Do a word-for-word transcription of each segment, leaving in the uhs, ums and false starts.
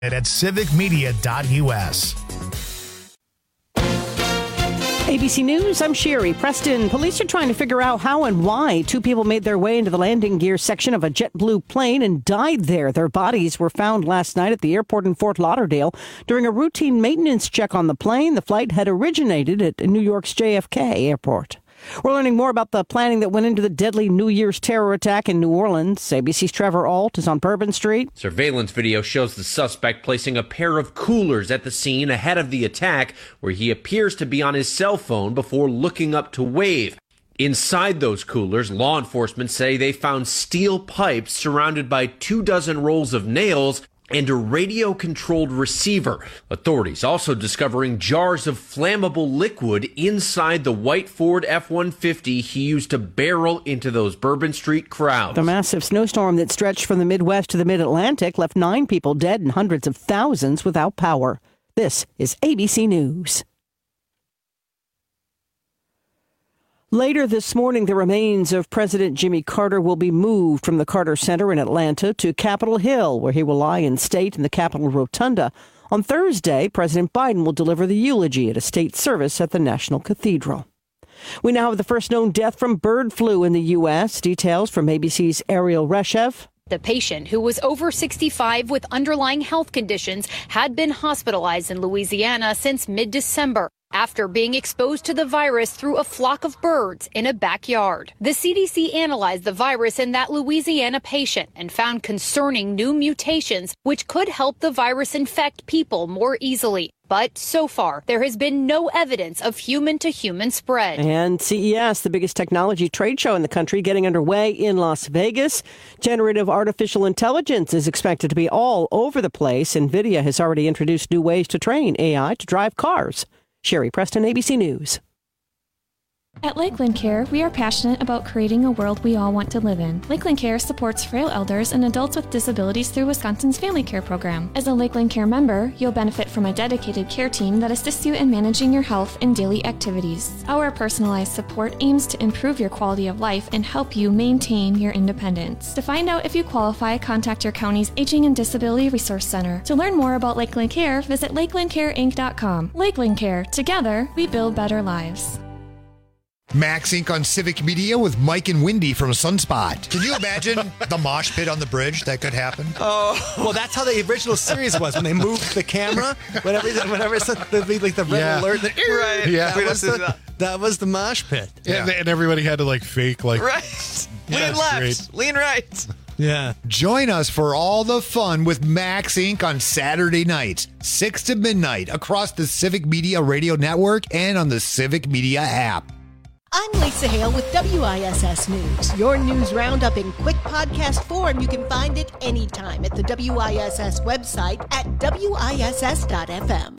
at civic media dot u s. A B C News, I'm Sherry Preston. Police are trying to figure out how and why two people made their way into the landing gear section of a JetBlue plane and died there. Their bodies were found last night at the airport in Fort Lauderdale during a routine maintenance check on the plane. The flight had originated at New York's J F K airport. We're learning more about the planning that went into the deadly New Year's terror attack in New Orleans. A B C's Trevor Ault is on Bourbon Street. Surveillance video shows the suspect placing a pair of coolers at the scene ahead of the attack, where he appears to be on his cell phone before looking up to wave. Inside those coolers, law enforcement say they found steel pipes surrounded by two dozen rolls of nails and a radio-controlled receiver. Authorities also discovering jars of flammable liquid inside the white Ford F one fifty he used to barrel into those Bourbon Street crowds. The massive snowstorm that stretched from the Midwest to the Mid-Atlantic left nine people dead and hundreds of thousands without power. This is A B C News. Later this morning, the remains of President Jimmy Carter will be moved from the Carter Center in Atlanta to Capitol Hill, where he will lie in state in the Capitol Rotunda. On Thursday, President Biden will deliver the eulogy at a state service at the National Cathedral. We now have the first known death from bird flu in the U S. Details from A B C's Ariel Reshev. The patient, who was over sixty-five with underlying health conditions, had been hospitalized in Louisiana since mid-December after being exposed to the virus through a flock of birds in a backyard. The C D C analyzed the virus in that Louisiana patient and found concerning new mutations which could help the virus infect people more easily. But so far, there has been no evidence of human-to-human spread. And C E S, the biggest technology trade show in the country, getting underway in Las Vegas. Generative artificial intelligence is expected to be all over the place. NVIDIA has already introduced new ways to train A I to drive cars. Sherry Preston, A B C News. At Lakeland Care, we are passionate about creating a world we all want to live in. Lakeland Care supports frail elders and adults with disabilities through Wisconsin's Family Care Program. As a Lakeland Care member, you'll benefit from a dedicated care team that assists you in managing your health and daily activities. Our personalized support aims to improve your quality of life and help you maintain your independence. To find out if you qualify, contact your county's Aging and Disability Resource Center. To learn more about Lakeland Care, visit lakeland care inc dot com. Lakeland Care. Together, we build better lives. Max Incorporated on Civic Media with Mike and Wendy from Sunspot. Can you imagine the mosh pit on the bridge? That could happen. Oh, well, that's how the original series was when they moved the camera. Whenever, whenever it's like the red Yeah. alert, the, Right. Yeah. that, was the, that was the mosh pit. Yeah. And, and everybody had to like fake like Right. Yeah, Lean left. great. Lean right. Yeah. Join us for all the fun with Max Incorporated on Saturday nights, six to midnight, across the Civic Media Radio Network and on the Civic Media app. I'm Lisa Hale with W I S S News. Your news roundup in quick podcast form. You can find it anytime at the W I S S website at W I S S dot F M.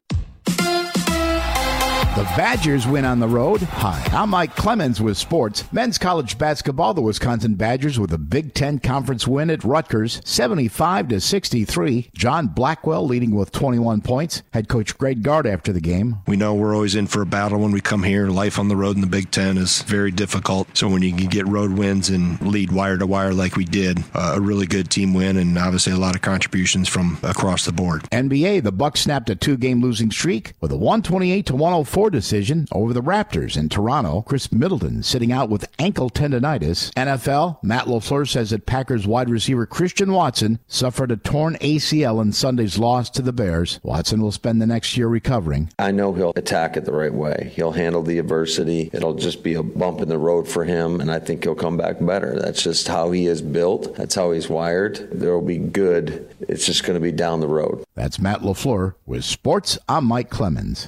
The Badgers win on the road. Hi, I'm Mike Clemens with sports. Men's college basketball, the Wisconsin Badgers with a Big Ten Conference win at Rutgers, seventy-five to sixty-three. John Blackwell leading with twenty-one points. Head coach Greg Gard after the game. We know we're always in for a battle when we come here. Life on the road in the Big Ten is very difficult. So when you can get road wins and lead wire to wire like we did, uh, a really good team win, and obviously a lot of contributions from across the board. N B A, the Bucks snapped a two-game losing streak with a one twenty-eight to one oh four decision over the Raptors in Toronto. Chris Middleton sitting out with ankle tendonitis. N F L, Matt LaFleur says that Packers wide receiver Christian Watson suffered a torn A C L in Sunday's loss to the Bears. Watson will spend the next year recovering. I know he'll attack it the right way. He'll handle the adversity. It'll just be a bump in the road for him, and I think he'll come back better. That's just how he is built. That's how he's wired. There will be good. It's just going to be down the road. That's Matt LaFleur with Sports. I'm Mike Clemens.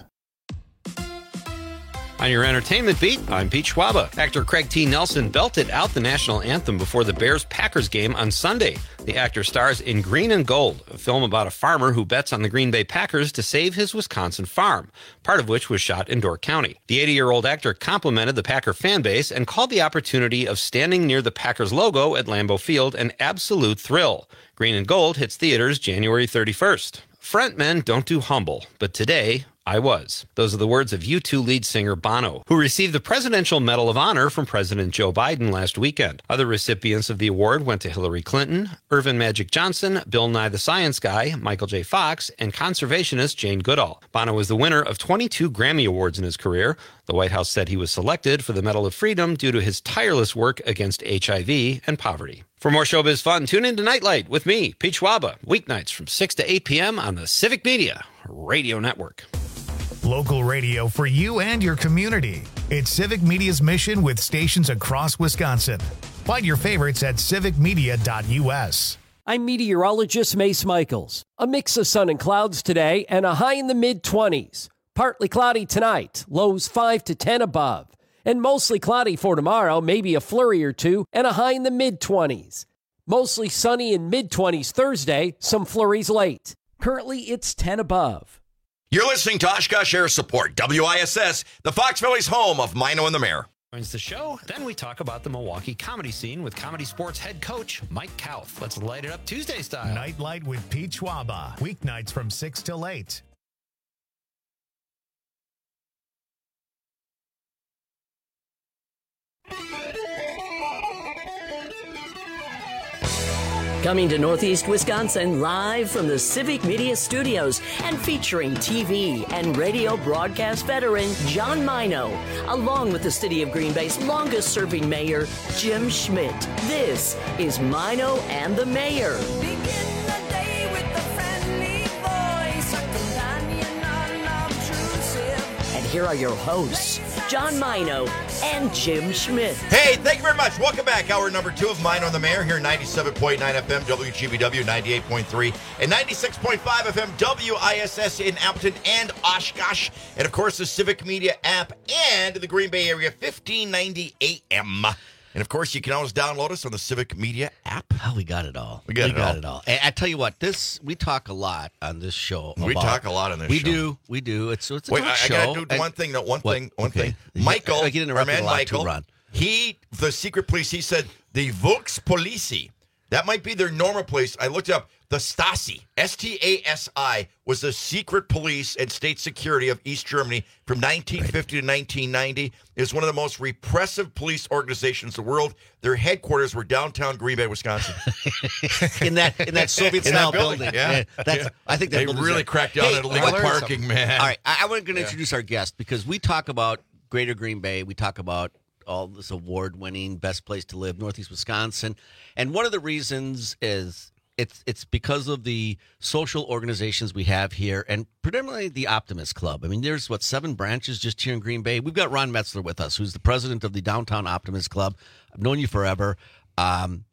On your entertainment beat, I'm Pete Schwaba. Actor Craig T. Nelson belted out the national anthem before the Bears-Packers game on Sunday. The actor stars in Green and Gold, a film about a farmer who bets on the Green Bay Packers to save his Wisconsin farm, part of which was shot in Door County. The eighty-year-old actor complimented the Packer fan base and called the opportunity of standing near the Packers logo at Lambeau Field an absolute thrill. Green and Gold hits theaters January thirty-first. Front men don't do humble, but today I was. Those are the words of U two lead singer Bono, who received the Presidential Medal of Honor from President Joe Biden last weekend. Other recipients of the award went to Hillary Clinton, Irvin Magic Johnson, Bill Nye the Science Guy, Michael J. Fox, and conservationist Jane Goodall. Bono was the winner of twenty-two Grammy Awards in his career. The White House said he was selected for the Medal of Freedom due to his tireless work against H I V and poverty. For more showbiz fun, tune in to Nightlight with me, Pete Schwaba, weeknights from six to eight p.m. on the Civic Media Radio Network. Local radio for you and your community. It's Civic Media's mission with stations across Wisconsin. Find your favorites at civic media dot u s. I'm meteorologist Mace Michaels. A mix of sun and clouds today and a high in the mid-twenties. Partly cloudy tonight, lows five to ten above. And mostly cloudy for tomorrow, maybe a flurry or two, and a high in the mid-twenties. Mostly sunny in mid-twenties Thursday, some flurries late. Currently, it's ten above. You're listening to Oshkosh Air Support, W I S S, the Fox Valley's home of Mino and the Mayor. Joins the show. Then we talk about the Milwaukee comedy scene with Comedy Sports head coach Mike Kauth. Let's light it up Tuesday style. Nightlight with Pete Schwaba. Weeknights from six till eight. Coming to Northeast Wisconsin live from the Civic Media Studios and featuring T V and radio broadcast veteran John Mino, along with the City of Green Bay's longest-serving mayor, Jim Schmidt. This is Mino and the Mayor. Begin the day with a friendly voice, a companion unobtrusive. And here are your hosts, John Mino and Jim Schmidt. Hey, thank you very much. Welcome back. Hour number two of Mino and the Mayor here, ninety-seven point nine F M, W G B W, ninety-eight point three, and ninety-six point five F M, W I S S in Appleton and Oshkosh. And, of course, the Civic Media app and the Green Bay area, fifteen ninety A M. And, of course, you can always download us on the Civic Media app. Oh, we got it all. We got, we it, got all. it all. And I tell you what, this we talk a lot on this show. We about, talk a lot on this we show. We do. We do. It's, it's a Wait, talk I, show. I got to do and, one thing. No, one what? thing. One okay. thing. Michael, I get our interrupted man a lot Michael, too, Ron. he, the secret police, he said the Volks Police, that might be their normal police. I looked it up. The Stasi, S T A S I, was the secret police and state security of East Germany from nineteen fifty right. to nineteen ninety. It was one of the most repressive police organizations in the world. Their headquarters were downtown Green Bay, Wisconsin. in that in that Soviet-style building. building. Yeah. yeah. That's, yeah. I think they really there. cracked down hey, on illegal parking, something. man. All right, I, I want to yeah. introduce our guest because we talk about Greater Green Bay. We talk about all this award-winning, best place to live, Northeast Wisconsin. And one of the reasons is it's it's because of the social organizations we have here, and predominantly the Optimist Club. I mean, there's, what, seven branches just here in Green Bay? We've got Ron Metzler with us, who's the president of the Downtown Optimist Club. I've known you forever. Um,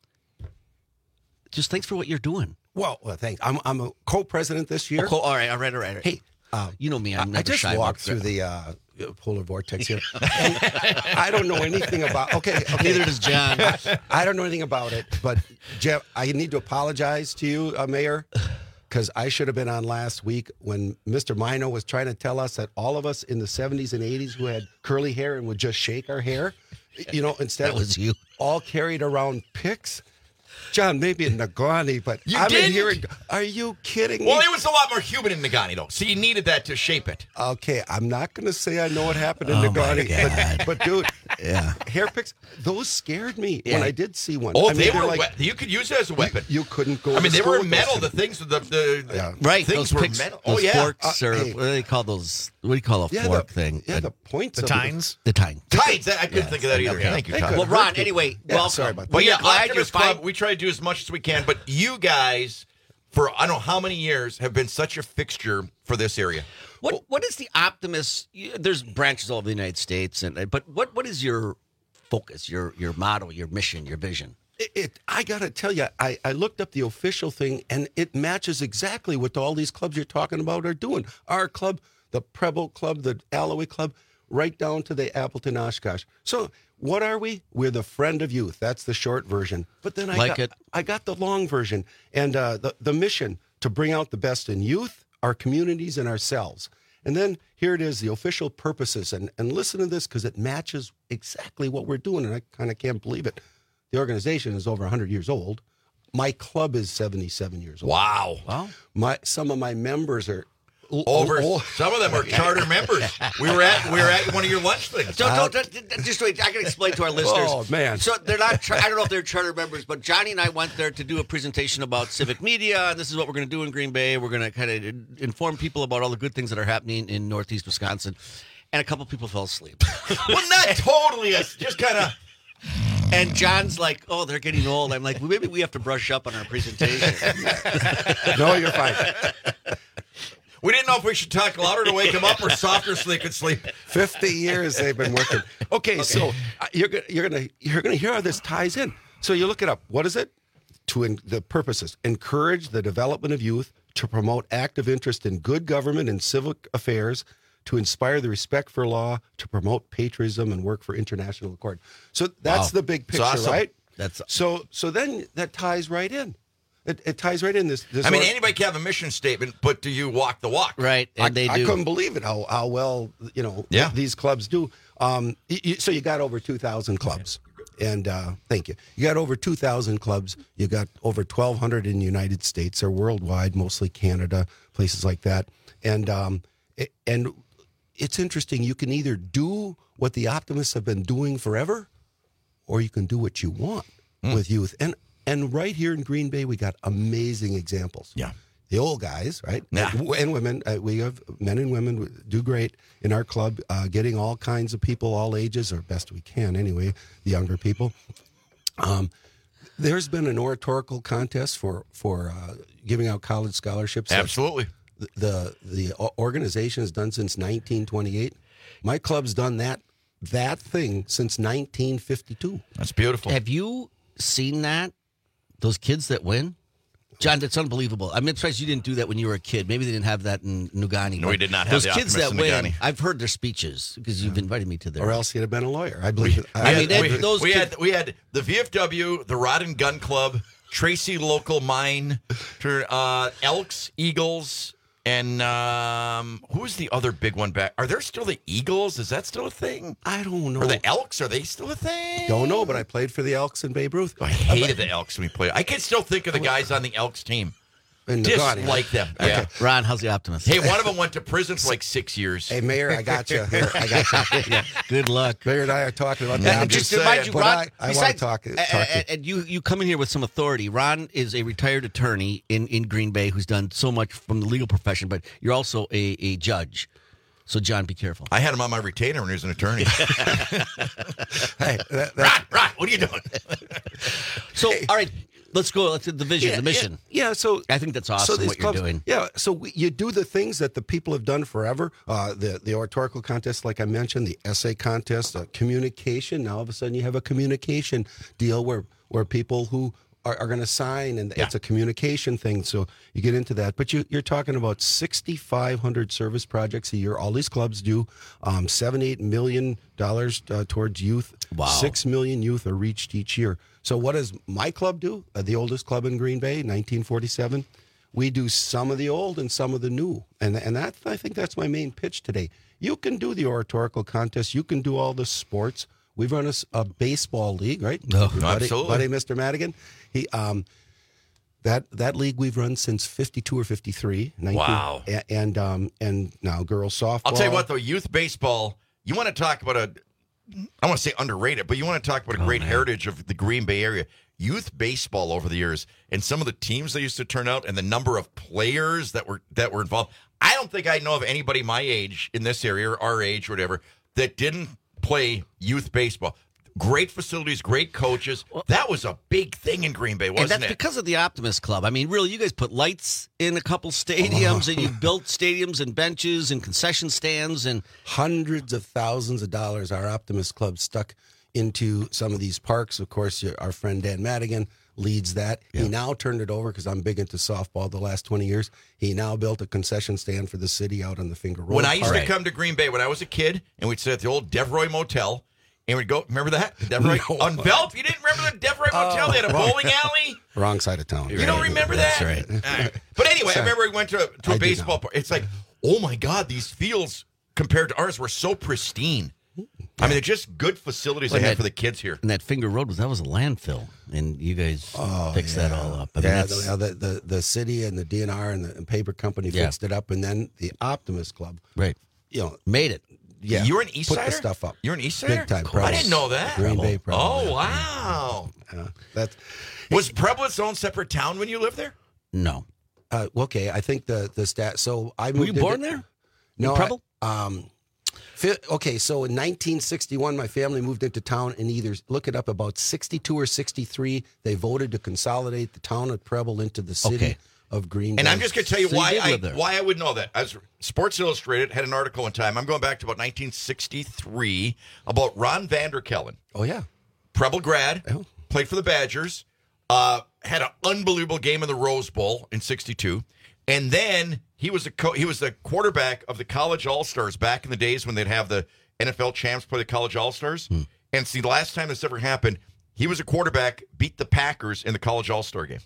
just thanks for what you're doing. Well, well thanks. I'm, I'm a co-president this year. Oh, cool. All right, all right, all right. All right. Hey, uh, you know me. I'm I, never I just shy walked through the uh, polar vortex here. And I don't know anything about. Okay, okay. Neither does John. I, I don't know anything about it, but Jeff, I need to apologize to you, uh, Mayor, because I should have been on last week when Mister Mino was trying to tell us that all of us in the seventies and eighties who had curly hair and would just shake our hair, you know, instead that was you, all carried around picks. John, maybe in Nagani, but you I'm didn't? hearing. Are you kidding well, me? Well, it was a lot more human in Nagani, though, so you needed that to shape it. Okay, I'm not going to say I know what happened in oh Nagani, but, but dude, yeah, hair picks, those scared me yeah. when I did see one. Oh, I mean, they were like, we- you could use it as a weapon. You, you couldn't go. I mean, to they were with metal. those. The things, the the yeah. right, things those were picks, metal. Those oh yeah, forks, uh, or hey. what do they call those? What do you call a yeah, fork the, thing? Yeah, the points. The of tines. The tine. Tines. I couldn't yeah. think of that either. Okay. Thank you, They Todd. Well, Ron. Anyway, yeah, welcome. sorry about that. But yeah, glad you're Optimist Club, fine. we try to do as much as we can, but you guys, for I don't know how many years, have been such a fixture for this area. What well, what is the Optimist? There's branches all over the United States, and but what what is your focus, your your motto, your mission, your vision? It, it I got to tell you, I, I looked up the official thing, and it matches exactly what all these clubs you're talking about are doing. Our club, the Preble Club, the Alloway Club, right down to the Appleton Oshkosh. So what are we? We're the friend of youth. That's the short version. But then I like got it. I got the long version, and uh, the the mission to bring out the best in youth, our communities, and ourselves. And then here it is, the official purposes. And, and listen to this because it matches exactly what we're doing. And I kind of can't believe it. The organization is over one hundred years old. my club is seventy-seven years old. Wow. Wow. My some of my members are Over oh, oh. some of them are charter members. We were at we were at one of your lunch things. Don't, don't, don't, just wait. I can explain to our listeners. Oh, man. So they're not. I don't know if they're charter members, but Johnny and I went there to do a presentation about civic media, and this is what we're going to do in Green Bay. We're going to kind of inform people about all the good things that are happening in Northeast Wisconsin. And a couple people fell asleep. Well, not totally. It's just kind of. And John's like, "Oh, they're getting old." I'm like, well, "Maybe we have to brush up on our presentation." No, you're fine. We didn't know if we should talk louder to wake him up or softer so they could sleep. Fifty years they've been working. Okay, okay. so uh, you're gonna you're gonna you're gonna hear how this ties in. So you look it up. What is it? To in, the purposes: encourage the development of youth, to promote active interest in good government and civic affairs, to inspire the respect for law, to promote patriotism and work for international accord. So that's Wow. the big picture, awesome. right? That's so. So then that ties right in. It, it ties right in. This. this I mean, or- anybody can have a mission statement, but do you walk the walk? Right, and I, they I do. couldn't believe it how how well you know Yeah. these clubs do. Um, y- y- so you got over two thousand clubs, and uh, thank you. You got over two thousand clubs. You got over twelve hundred in the United States or worldwide, mostly Canada, places like that. And um, it, and it's interesting. You can either do what the optimists have been doing forever, or you can do what you want Mm. with youth. And and right here in Green Bay, we got amazing examples. Yeah. The old guys, right? Yeah. And women. Uh, we have men and women who do great in our club, uh, getting all kinds of people, all ages, or best we can anyway, the younger people. Um, there's been an oratorical contest for, for uh, giving out college scholarships. Absolutely. The, the, the organization has done since nineteen twenty-eight. My club's done that, that thing since nineteen fifty-two. That's beautiful. Have you seen that? Those kids that win? John, that's unbelievable. I'm surprised you didn't do that when you were a kid. Maybe they didn't have that in Nugani. No, we did not have Those the kids Optimists that in win, Nugani. I've heard their speeches because you've invited me to their. Or else he'd have been a lawyer. I believe it. I mean, we, that- those we kids- had we had the V F W, the Rod and Gun Club, Tracy Local Mine, uh, Elks, Eagles, and um, who's the other big one back? Are there still the Eagles? Is that still a thing? I don't know. Or the Elks? Are they still a thing? Don't know, but I played for the Elks in Babe Ruth. I hated the Elks when we played. I can still think of the guys on the Elks team. In Just Nugani, like them. Yeah. Ron, how's the optimist? Hey, one of them went to prison for like six years. Hey, Mayor, I got you. Here, I got you. Yeah, good luck. Mayor and I are talking about Yeah, that. I'm just just to remind saying. you, But Ron, I, I want besides- to talk. a- talk to a- and you, you come in here with some authority. Ron is a retired attorney in, in Green Bay who's done so much from the legal profession, but you're also a, a judge. So, John, be careful. I had him on my retainer when he was an attorney. Hey, that, Rod, Rod, what are you doing? So, all right, let's go. Let's do the vision, Yeah, the mission. Yeah, yeah, so I think that's so awesome these what you're clubs- doing. Yeah, so we, you do the things that the people have done forever. Uh, the the oratorical contest, like I mentioned, the essay contest, uh, communication. Now all of a sudden you have a communication deal where where people who are, are going to sign, and Yeah. it's a communication thing. So you get into that, but you, you're talking about sixty-five hundred service projects a year. All these clubs do um, seven, eight million dollars uh, towards youth. Wow. Six million youth are reached each year. So what does my club do? Uh, the oldest club in Green Bay, nineteen forty-seven. We do some of the old and some of the new, and and that I think that's my main pitch today. You can do the oratorical contest. You can do all the sports. We've run a, s- a baseball league, right? Oh, Your buddy- absolutely. buddy, Mister Madigan. He um, that that league we've run since fifty-two or fifty-three. nineteen Wow. And and, um, and now girls softball. I'll tell you what, though, youth baseball, you want to talk about a, I want to say underrated, but you want to talk about a great heritage of the Green Bay area. Youth baseball over the years and some of the teams they used to turn out and the number of players that were that were involved. I don't think I know of anybody my age in this area or our age or whatever that didn't play youth baseball. Great facilities, great coaches. That was a big thing in Green Bay, And wasn't that's it? because of the Optimist Club. I mean, really, you guys put lights in a couple stadiums, and you've built stadiums and benches and concession stands, and hundreds of thousands of dollars our Optimist Club stuck into some of these parks. Of course, your- our friend Dan Madigan leads that. He now turned it over because I'm big into softball the last twenty years. He now built a concession stand for the city out on the Finger Road. When I used Park. to come to Green Bay when I was a kid, and we'd sit at the old Devroy Motel, and we'd go, remember that? The Devroy? No. On Velp? You didn't remember the Devroy Motel? They had a bowling alley? Wrong side of town. You don't remember that? That's right. All right. But anyway, I Sorry. remember we went to, to a I do baseball park. It's like, oh my God, these fields compared to ours were so pristine. I mean, they're just good facilities Well, they have that- for the kids here. And that Finger Road was that was a landfill, and you guys Oh, fixed yeah. that all up. I mean, yeah, that's- the, the, the the city and the D N R and the and paper company Yeah. fixed it up, and then the Optimist Club, right? You know, made it. Yeah, You're an East put the Sider? stuff up. You're an East Sider? Big time. Cool. I didn't know that. Green Bay. Preble. Oh, wow. Yeah, that's Was Preble its own separate town when you lived there? No. Uh, okay, I think the the stat. So I Were moved you into- born there? No, In Preble? I- um, fi- okay, so in nineteen sixty-one, my family moved into town, and either look it up about sixty-two or sixty-three, they voted to consolidate the town of Preble into the city Okay. of Green Bay. And I'm just going to tell you So why did I live there. why I would know that. As Sports Illustrated had an article in time. I'm going back to about nineteen sixty-three about Ron Vanderkellen. Oh yeah, Preble grad, played for the Badgers, uh, had an unbelievable game in the Rose Bowl in sixty-two, and then he was a co- he was the quarterback of the College All Stars back in the days when they'd have the N F L champs play the College All Stars. Hmm. And see, the last time this ever happened, he was a quarterback, beat the Packers in the College All Star game.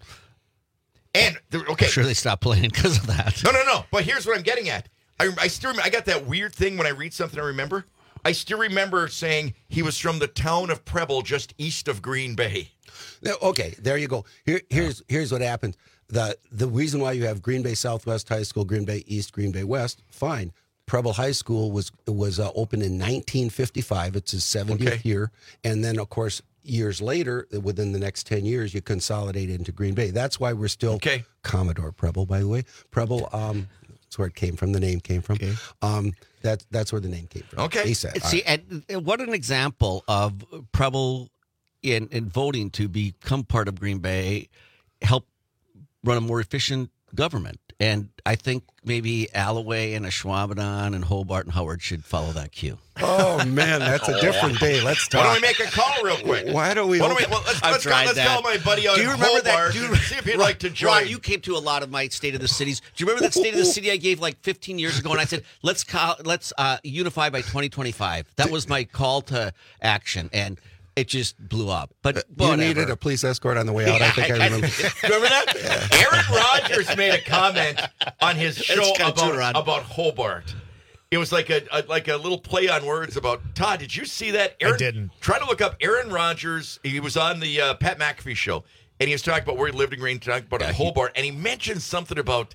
And the, okay, I'm sure they stopped playing because of that. no, no, no. But here's what I'm getting at. I, I still remember, I got that weird thing when I read something I remember. I still remember saying he was from the town of Preble, just east of Green Bay. Now, okay, there you go. Here, here's here's what happens. The the reason why you have Green Bay Southwest High School, Green Bay East, Green Bay West, fine. Preble High School was was uh, opened in nineteen fifty-five. It's his seventieth Okay. year, and then of course years later, within the next ten years, you consolidate into Green Bay. That's why we're still okay. Commodore Preble, by the way. Preble, um, that's where it came from. The name came from. Um, that that's where the name came from. Okay. He said, See, and, and what an example of Preble in, in voting to become part of Green Bay, help run a more efficient government. And I think maybe Alloway and Ashwaubenon and Hobart and Howard should follow that cue. Oh man, that's a different day. Let's talk. Why don't we make a call real quick? Why don't we? Why don't we well, let's, I've let's, call, tried let's that. call my buddy out Do you in remember that? Hobart Do you, and see if he'd Ron, like to join. Ron, you came to a lot of my State of the Cities. Do you remember that State of the City I gave like fifteen years ago? And I said, let's call, let's uh, unify by twenty twenty-five. That was my call to action. And it just blew up. But You whatever. needed a police escort on the way out. I think I remember. Remember that? Aaron Rodgers made a comment on his show It's got you, about, Rod. about Hobart. It was like a, a like a little play on words about Todd. Did you see that? Aaron, I didn't. Try to look up Aaron Rodgers. He was on the uh, Pat McAfee show, and he was talking about where he lived in Green, talking about Yeah, he- Hobart, and he mentioned something about.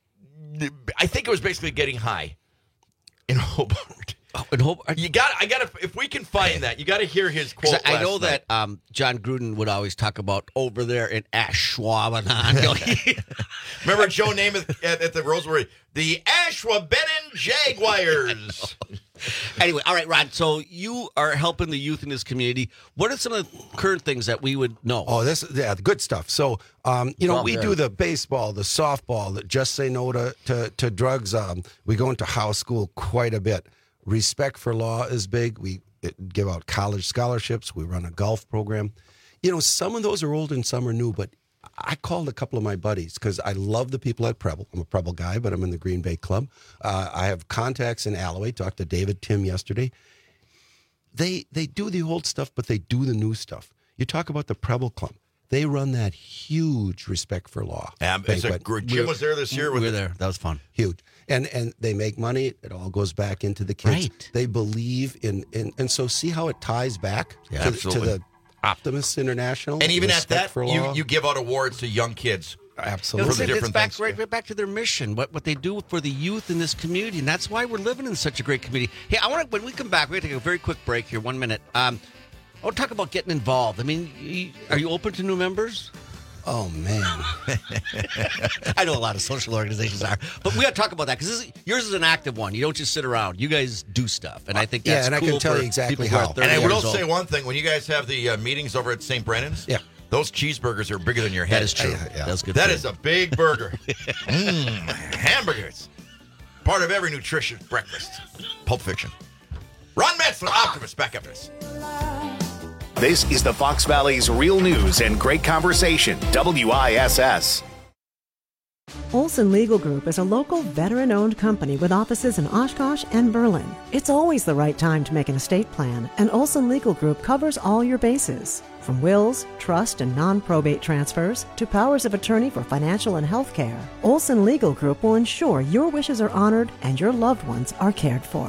I think it was basically getting high in Hobart. Oh, and Hobart. You got. I got to. If we can find that, you got to hear his 'Cause quote. I last know night. that um, John Gruden would always talk about over there in Ashwaubenon. Remember Joe Namath at, at the Rosewood, the Ashwaubenon Jaguars. Anyway, all right, Rod. So you are helping the youth in this community. What are some of the current things that we would know? Oh, this yeah, the good stuff. So, um, you know, Well, we yeah. do the baseball, the softball, the just say no to to, to drugs. Um, we go into house school quite a bit. Respect for law is big. We uh, give out college scholarships. We run a golf program. You know, some of those are old and some are new, but I called a couple of my buddies because I love the people at Preble. I'm a Preble guy, but I'm in the Green Bay Club. Uh, I have contacts in Alloway. Talked to David Tim yesterday. They they do the old stuff, but they do the new stuff. You talk about the Preble Club. They run that huge respect for law. Um, it's a banquet. gr- Jim was there this year we with were there. That was fun. Huge. And and they make money. It all goes back into the kids. Right. They believe in, in and so see how it ties back Yeah, to, to absolutely. the Optimists International. And even at Respect that, for you, law. you give out awards to young kids. Absolutely. For the it's, it's different back things. right, right back to their mission, what what they do for the youth in this community, and that's why we're living in such a great community. Hey, I want to when we come back, we're going to take a very quick break here, one minute. Um, I want to talk about getting involved. I mean, you, are you open to new members? Oh man, I know a lot of social organizations are, but we got to talk about that because yours is an active one. You don't just sit around; you guys do stuff, and I think Yeah, that's and I cool can tell for you exactly people who are how. thirty And I will years old. say one thing: when you guys have the uh, meetings over at Saint Brennan's, Yeah. those cheeseburgers are bigger than your head. That is true. Yeah, yeah. That's good. That for is you. a big burger. mm, hamburgers. Part of every nutritious breakfast. Pulp Fiction. Ron Metzler, Optimist, back after this. This is the Fox Valley's real news and great conversation, W I S S. Olson Legal Group is a local veteran-owned company with offices in Oshkosh and Berlin. It's always the right time to make an estate plan, and Olson Legal Group covers all your bases. From wills, trust, and non-probate transfers to powers of attorney for financial and health care, Olson Legal Group will ensure your wishes are honored and your loved ones are cared for.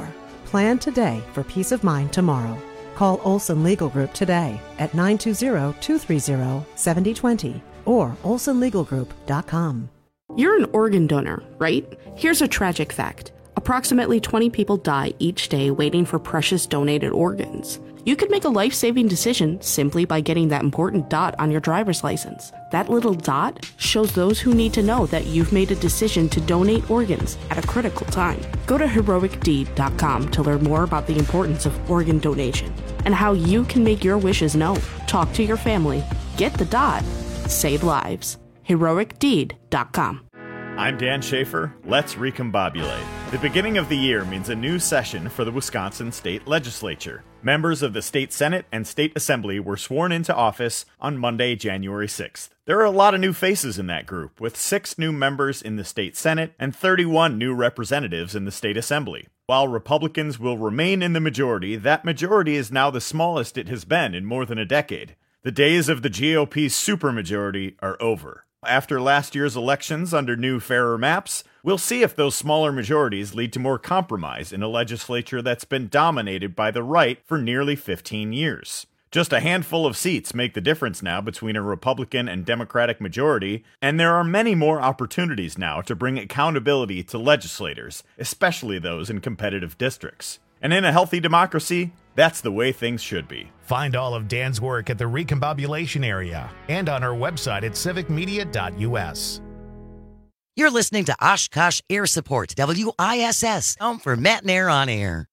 Plan today for peace of mind tomorrow. Call Olson Legal Group today at nine two zero, two three zero, seven zero two zero or olson legal group dot com. You're an organ donor, right? Here's a tragic fact. Approximately twenty people die each day waiting for precious donated organs. You could make a life-saving decision simply by getting that important dot on your driver's license. That little dot shows those who need to know that you've made a decision to donate organs at a critical time. Go to heroic deed dot com to learn more about the importance of organ donation and how you can make your wishes known. Talk to your family. Get the dot. Save lives. heroic deed dot com. I'm Dan Schaefer. Let's recombobulate. The beginning of the year means a new session for the Wisconsin State Legislature. Members of the State Senate and State Assembly were sworn into office on Monday, January sixth. There are a lot of new faces in that group, with six new members in the State Senate and thirty-one new representatives in the State Assembly. While Republicans will remain in the majority, that majority is now the smallest it has been in more than a decade. The days of the G O P's supermajority are over. After last year's elections under new, fairer maps, we'll see if those smaller majorities lead to more compromise in a legislature that's been dominated by the right for nearly fifteen years. Just a handful of seats make the difference now between a Republican and Democratic majority, and there are many more opportunities now to bring accountability to legislators, especially those in competitive districts. And in a healthy democracy, that's the way things should be. Find all of Dan's work at the Recombobulation Area and on our website at civic media dot u s. You're listening to Oshkosh Air Support, W I S S, home for Matt and Air on Air.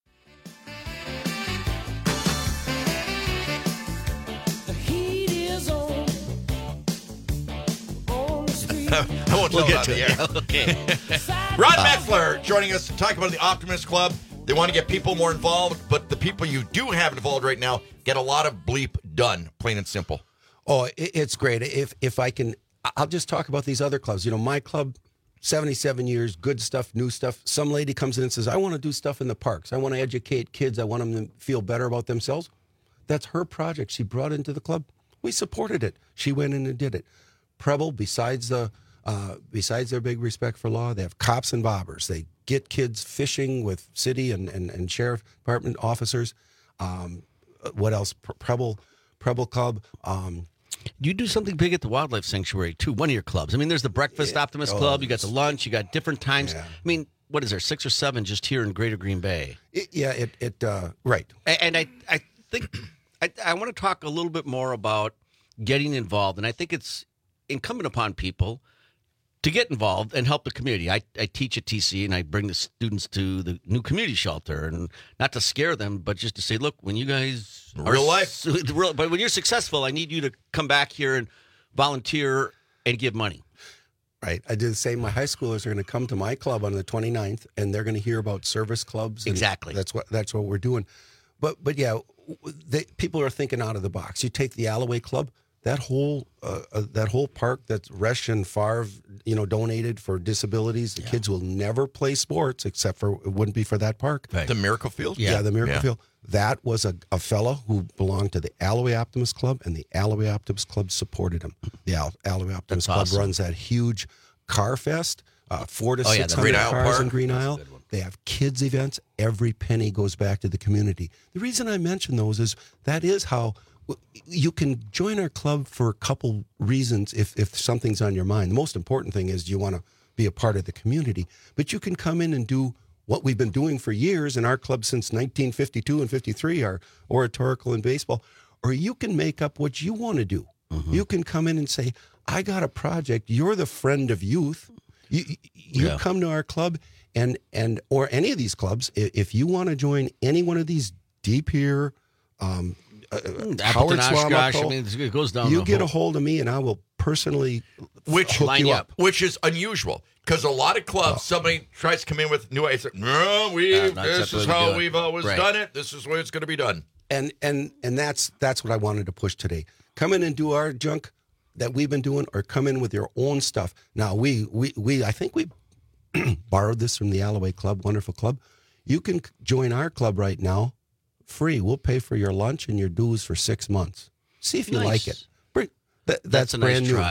I won't We'll tell get it to on the it. air. Okay. Ron Metzler joining us to talk about the Optimist Club. They want to get people more involved, but the people you do have involved right now get a lot of bleep done, plain and simple. Oh, it, it's great. If if I can, I'll just talk about these other clubs. You know, my club, seventy-seven years, good stuff, new stuff. Some lady comes in and says, I want to do stuff in the parks. I want to educate kids. I want them to feel better about themselves. That's her project. She brought into the club. We supported it. She went in and did it. Preble, besides the uh, besides their big respect for law, they have cops and bobbers. They get kids fishing with city and, and, and sheriff department officers. Um, what else? Preble, Preble Club. Um, you do something big at the Wildlife Sanctuary, too, one of your clubs. I mean, there's the Breakfast Yeah. Optimist Oh, Club. You got the lunch. You got different times. Yeah. I mean, what is there, six or seven just here in Greater Green Bay? It, yeah, it, it uh, right. And, and I, I think I, I want to talk a little bit more about getting involved. And I think it's incumbent upon people to get involved and help the community. I, I teach at T C, and I bring the students to the new community shelter, and not to scare them, but just to say, look, when you guys are Real life. s- real, but when you're successful, I need you to come back here and volunteer and give money. Right. I did the same. My high schoolers are going to come to my club on the twenty-ninth, and they're going to hear about service clubs. and Exactly. That's what that's what we're doing. But but yeah, they, people are thinking out of the box. You take the Alloway Club. That whole uh, uh, that whole park that Resch and Favre, you know, donated for disabilities. The kids will never play sports except for it wouldn't be for that park. Right. The Miracle Field? Yeah, the Miracle Yeah. Field. That was a, a fellow who belonged to the Alloway Optimist Club, and the Alloway Optimist Club supported him. The Al- Alloway Optimist That's Club awesome. runs that huge car fest, uh, four to Oh, yeah, six the hundred Green Isle cars Park. in Green Isle. They have kids events. Every penny goes back to the community. The reason I mention those is that is how you can join our club for a couple reasons if, if something's on your mind. The most important thing is you want to be a part of the community, but you can come in and do what we've been doing for years in our club since nineteen fifty-two and fifty-three, our oratorical and baseball, or you can make up what you want to do. Mm-hmm. You can come in and say, I got a project. You're the friend of youth. You, you Yeah. come to our club and, and, or any of these clubs, i- if you want to join any one of these deep here, um, uh, Appleton, Howard Oshkosh, Swamico, I mean, it goes down you the get whole- a hold of me and I will personally Which hook line you you up. Which is unusual because a lot of clubs, somebody tries to come in with new ideas. No, we. No, not this the way is we how do it. we've always Right. done it. This is the way it's going to be done. And and and that's that's what I wanted to push today. Come in and do our junk that we've been doing, or come in with your own stuff. Now we we we I think we borrowed this from the Alloway Club, wonderful club. You can join our club right now, free. We'll pay for your lunch and your dues for six months. See if you Nice. like it. Bring, that, That's that's a nice brand new. trial.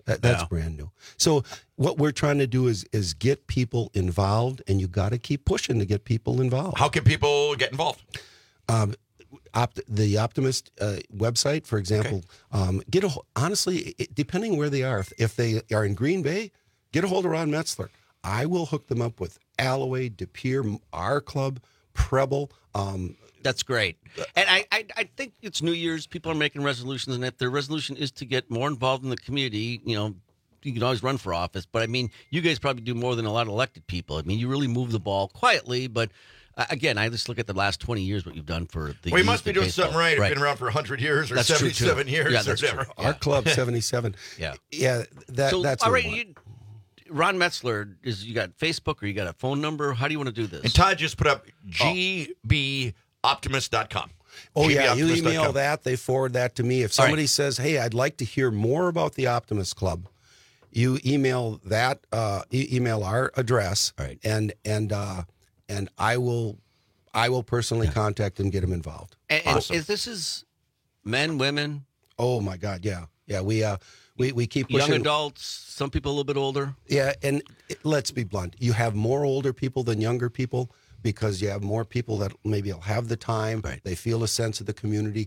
That, that's Yeah. brand new. So what we're trying to do is is get people involved, and you got to keep pushing to get people involved. How can people get involved? Um, Opt- the Optimist uh, website, for example, um, get a ho- honestly, it, depending where they are, if, if they are in Green Bay, get a hold of Ron Metzler. I will hook them up with Alloway, De Pere, our club, Preble. Um, That's great. And I, I, I think it's New Year's. People are making resolutions, and if their resolution is to get more involved in the community, you know, you can always run for office. But I mean, you guys probably do more than a lot of elected people. I mean, you really move the ball quietly, but. Uh, again, I just look at the last twenty years, what you've done for the Well, you youth must be of doing baseball. something right. Right. You've been around for one hundred years or That's true, too. seventy-seven years Yeah, or that's whatever. true. Our Yeah. club, seventy-seven. Yeah. Yeah, that, so, that's all what right. we want. You, Ron Metzler, is you got Facebook or you got a phone number? How do you want to do this? And Todd just put up g b optimist dot com. Oh, yeah, you G B optimist dot com. email that, they forward that to me. If All right. somebody says, hey, I'd like to hear more about the Optimist Club, you email that, uh, e- email our address, right. and and uh, and I will I will personally contact and get them involved. And, and is this is men, women? Oh, my God, yeah. Yeah, we uh, we, we keep pushing. Young adults, some people a little bit older. Yeah, and it, let's be blunt. You have more older people than younger people because you have more people that maybe will have the time. Right. They feel a sense of the community.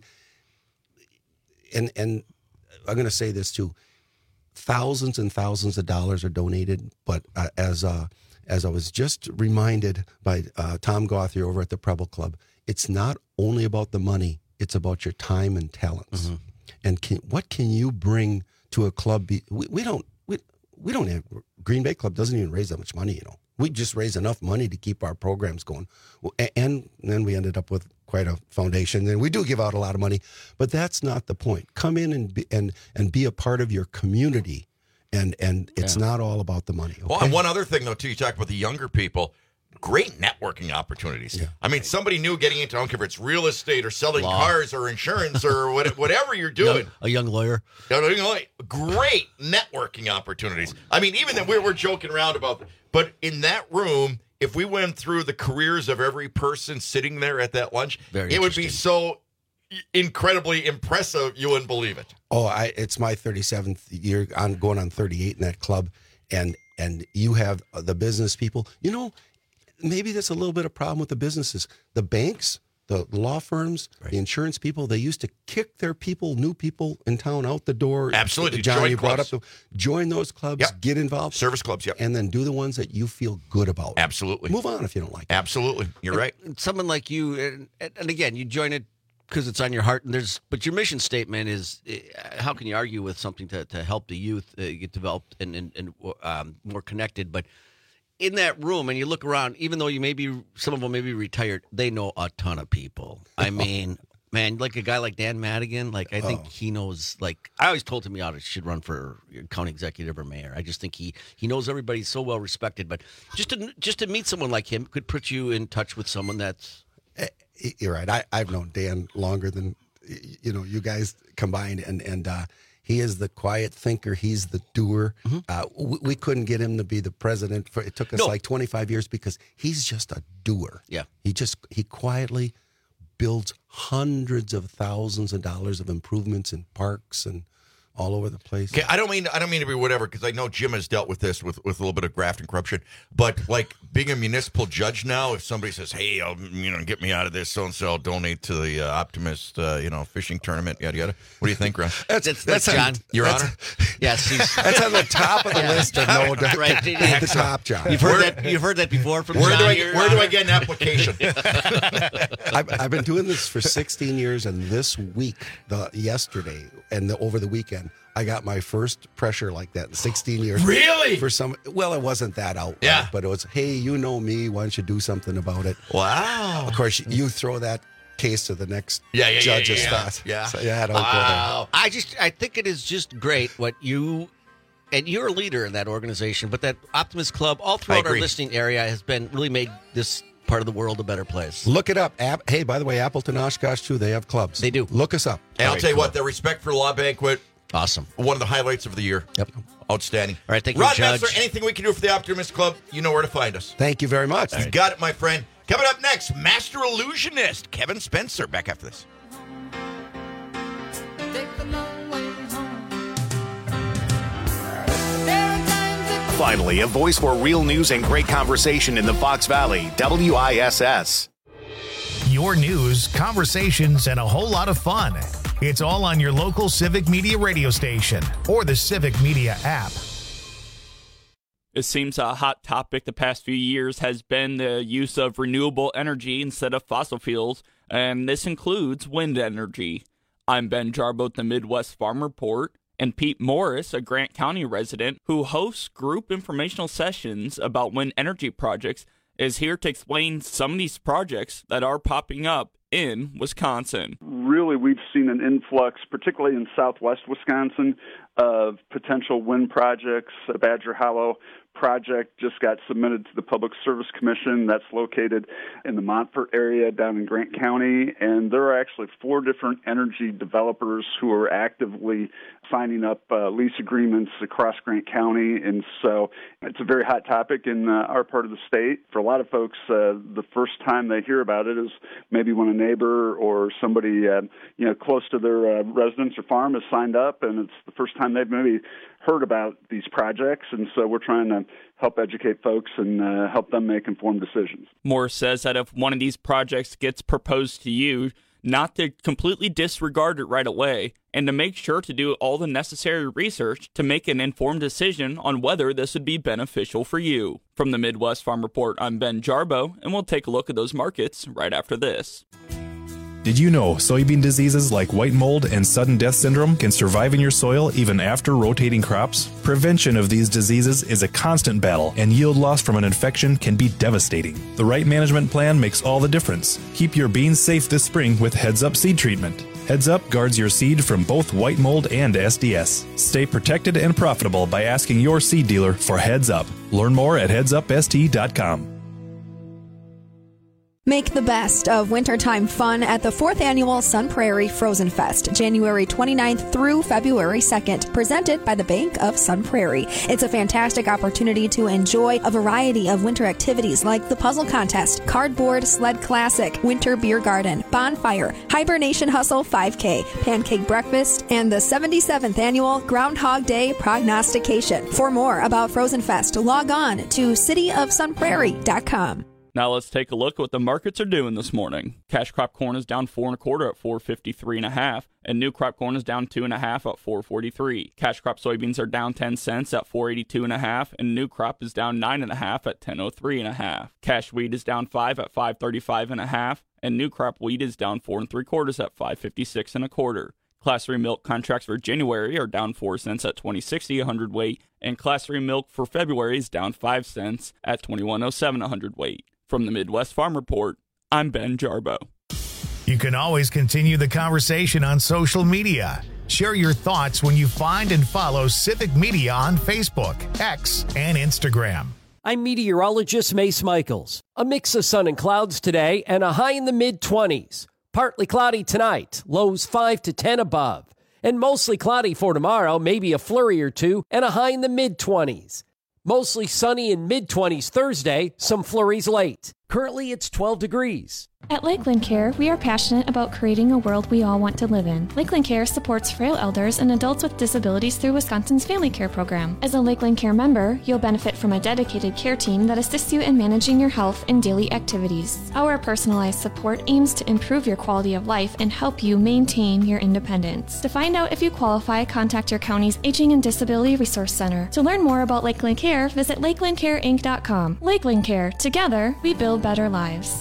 And and I'm going to say this too. Thousands and thousands of dollars are donated, but uh, as uh, as I was just reminded by uh, Tom Gothier over at the Preble Club, it's not only about the money, it's about your time and talents. Mm-hmm. And can, what can you bring to a club? Be, we, we don't we, we don't have Green Bay Club doesn't even raise that much money, you know. We just raise enough money to keep our programs going. And, and then we ended up with quite a foundation. And we do give out a lot of money, but that's not the point. Come in and be, and, and be a part of your community. And, and it's Yeah. not all about the money. Okay? Well, and one other thing, though, too, you talk about the younger people. Great networking opportunities. I mean, somebody new getting into, I don't care if it's real estate or selling Law. cars or insurance or what, whatever you're doing. Young- a young lawyer. You know, you know, like, great networking opportunities. I mean, even that we're, we're joking around about, but in that room, if we went through the careers of every person sitting there at that lunch, Very it would be so incredibly impressive, you wouldn't believe it. Oh, I, it's my thirty-seventh year. I'm going on thirty-eight in that club. And, and you have the business people, you know, maybe that's a little bit of problem with the businesses. The banks, the law firms, the insurance people, they used to kick their people, new people in town out the door. Absolutely. John, Join you brought clubs. up the, join those clubs, Yep. get involved. Service clubs, yep. And then do the ones that you feel good about. Absolutely. Move on if you don't like it. Absolutely. You're right. And someone like you, and, and again, you join it because it's on your heart. And there's, but your mission statement is, uh, how can you argue with something to, to help the youth uh, get developed and and, and um, more connected? But in that room, and you look around, even though you may be, some of them may be retired, they know a ton of people. I mean, man, like a guy like Dan Madigan, like I think Oh. he knows. Like I always told him he ought to should run for county executive or mayor. I just think he he knows everybody, so well respected. But just to just to meet someone like him could put you in touch with someone that's. You're right. I, I've known Dan longer than you know you guys combined, and and uh, he is the quiet thinker. He's the doer. Mm-hmm. Uh, we, we couldn't get him to be the president. For it took us No. like twenty-five years because he's just a doer. Yeah. He just he quietly builds hundreds of thousands of dollars of improvements in parks and all over the place. Okay, I don't mean I don't mean to be whatever because I know Jim has dealt with this with, with a little bit of graft and corruption. But like being a municipal judge now, if somebody says, "Hey, I'll, you know, get me out of this, so and so, I'll donate to the uh, Optimist, uh, you know, fishing tournament, yada yada." What do you think, Ron? That's That's, that's like on- John. Your that's- Honor. Yes, he's, That's on the top of the Yeah. list of no. Right. At the top, John. You've heard that. You've heard that before from Where John. do I Your where do I Honor? get an application? I've, I've been doing this for sixteen years, and this week, the yesterday, and the, over the weekend, I got my first pressure like that in sixteen years. Really? For some, well, it wasn't that outright, Yeah. but it was, hey, you know me, why don't you do something about it? Wow. Of course, you throw that case to the next Yeah, yeah, yeah, judge yeah, as yeah. fast. Yeah. So, yeah, don't go there. Wow. I just I think it is just great what you and you're a leader in that organization, but that Optimist Club all throughout our agree. listening area has been really made this part of the world a better place. Look it up. App, hey, by the way, Appleton, Oshkosh, too, they have clubs. They do. Look us up. And I'll Very tell you cool. what, the Respect for Law Banquet, Awesome. one of the highlights of the year. Yep. Outstanding. All right, thank you, Ron Judge. Metzler, anything we can do for the Optimist Club, you know where to find us. Thank you very much. You got it, my friend. Coming up next, Master Illusionist, Kevin Spencer. Back after this. Take the long way home. Finally, a voice for real news and great conversation in the Fox Valley, W I S S. Your news, conversations, and a whole lot of fun. It's all on your local Civic Media radio station or the Civic Media app. It seems a hot topic the past few years has been the use of renewable energy instead of fossil fuels, and this includes wind energy. I'm Ben Jarbo at the Midwest Farm Report, and Pete Morris, a Grant County resident who hosts group informational sessions about wind energy projects, is here to explain some of these projects that are popping up in Wisconsin. Really, we've seen an influx, particularly in southwest Wisconsin, of potential wind projects. A Badger Hollow project just got submitted to the Public Service Commission. That's located in the Montfort area down in Grant County. And there are actually four different energy developers who are actively signing up uh, lease agreements across Grant County. And so it's a very hot topic in uh, our part of the state. For a lot of folks, uh, the first time they hear about it is maybe when a neighbor or somebody uh, you know close to their uh, residence or farm has signed up, and it's the first time they've maybe heard about these projects. And so we're trying to help educate folks and uh, help them make informed decisions. Morris says that if one of these projects gets proposed to you, not to completely disregard it right away, and to make sure to do all the necessary research to make an informed decision on whether this would be beneficial for you. From the Midwest Farm Report, I'm Ben Jarbo, and we'll take a look at those markets right after this. Did you know soybean diseases like white mold and sudden death syndrome can survive in your soil even after rotating crops? Prevention of these diseases is a constant battle, and yield loss from an infection can be devastating. The right management plan makes all the difference. Keep your beans safe this spring with Heads Up seed treatment. Heads Up guards your seed from both white mold and S D S. Stay protected and profitable by asking your seed dealer for Heads Up. Learn more at heads up s t dot com. Make the best of wintertime fun at the fourth Annual Sun Prairie Frozen Fest, January twenty-ninth through February second, presented by the Bank of Sun Prairie. It's a fantastic opportunity to enjoy a variety of winter activities like the Puzzle Contest, Cardboard Sled Classic, Winter Beer Garden, Bonfire, Hibernation Hustle five K, Pancake Breakfast, and the seventy-seventh Annual Groundhog Day Prognostication. For more about Frozen Fest, log on to city of sun prairie dot com. Now let's take a look at what the markets are doing this morning. Cash crop corn is down four and a quarter at four fifty-three and a half, and new crop corn is down two and a half at four forty-three. Cash crop soybeans are down ten cents at four eighty-two and a half, and new crop is down nine and a half at ten oh three and a half. Cash wheat is down five at five thirty-five and a half, and new crop wheat is down four and three quarters at five fifty-six and a quarter. Class three milk contracts for January are down four cents at twenty sixty a hundredweight, and Class three milk for February is down five cents at twenty-one oh seven a hundredweight. From the Midwest Farm Report, I'm Ben Jarbo. You can always continue the conversation on social media. Share your thoughts when you find and follow Civic Media on Facebook, X, and Instagram. I'm meteorologist Mace Michaels. A mix of sun and clouds today and a high in the mid-twenties. Partly cloudy tonight, lows five to ten above. And mostly cloudy for tomorrow, maybe a flurry or two, and a high in the mid-twenties. Mostly sunny in mid-twenties Thursday, some flurries late. Currently, it's twelve degrees. At Lakeland Care, we are passionate about creating a world we all want to live in. Lakeland Care supports frail elders and adults with disabilities through Wisconsin's Family Care Program. As a Lakeland Care member, you'll benefit from a dedicated care team that assists you in managing your health and daily activities. Our personalized support aims to improve your quality of life and help you maintain your independence. To find out if you qualify, contact your county's Aging and Disability Resource Center. To learn more about Lakeland Care, visit lakeland care inc dot com. Lakeland Care. Together, we build better lives.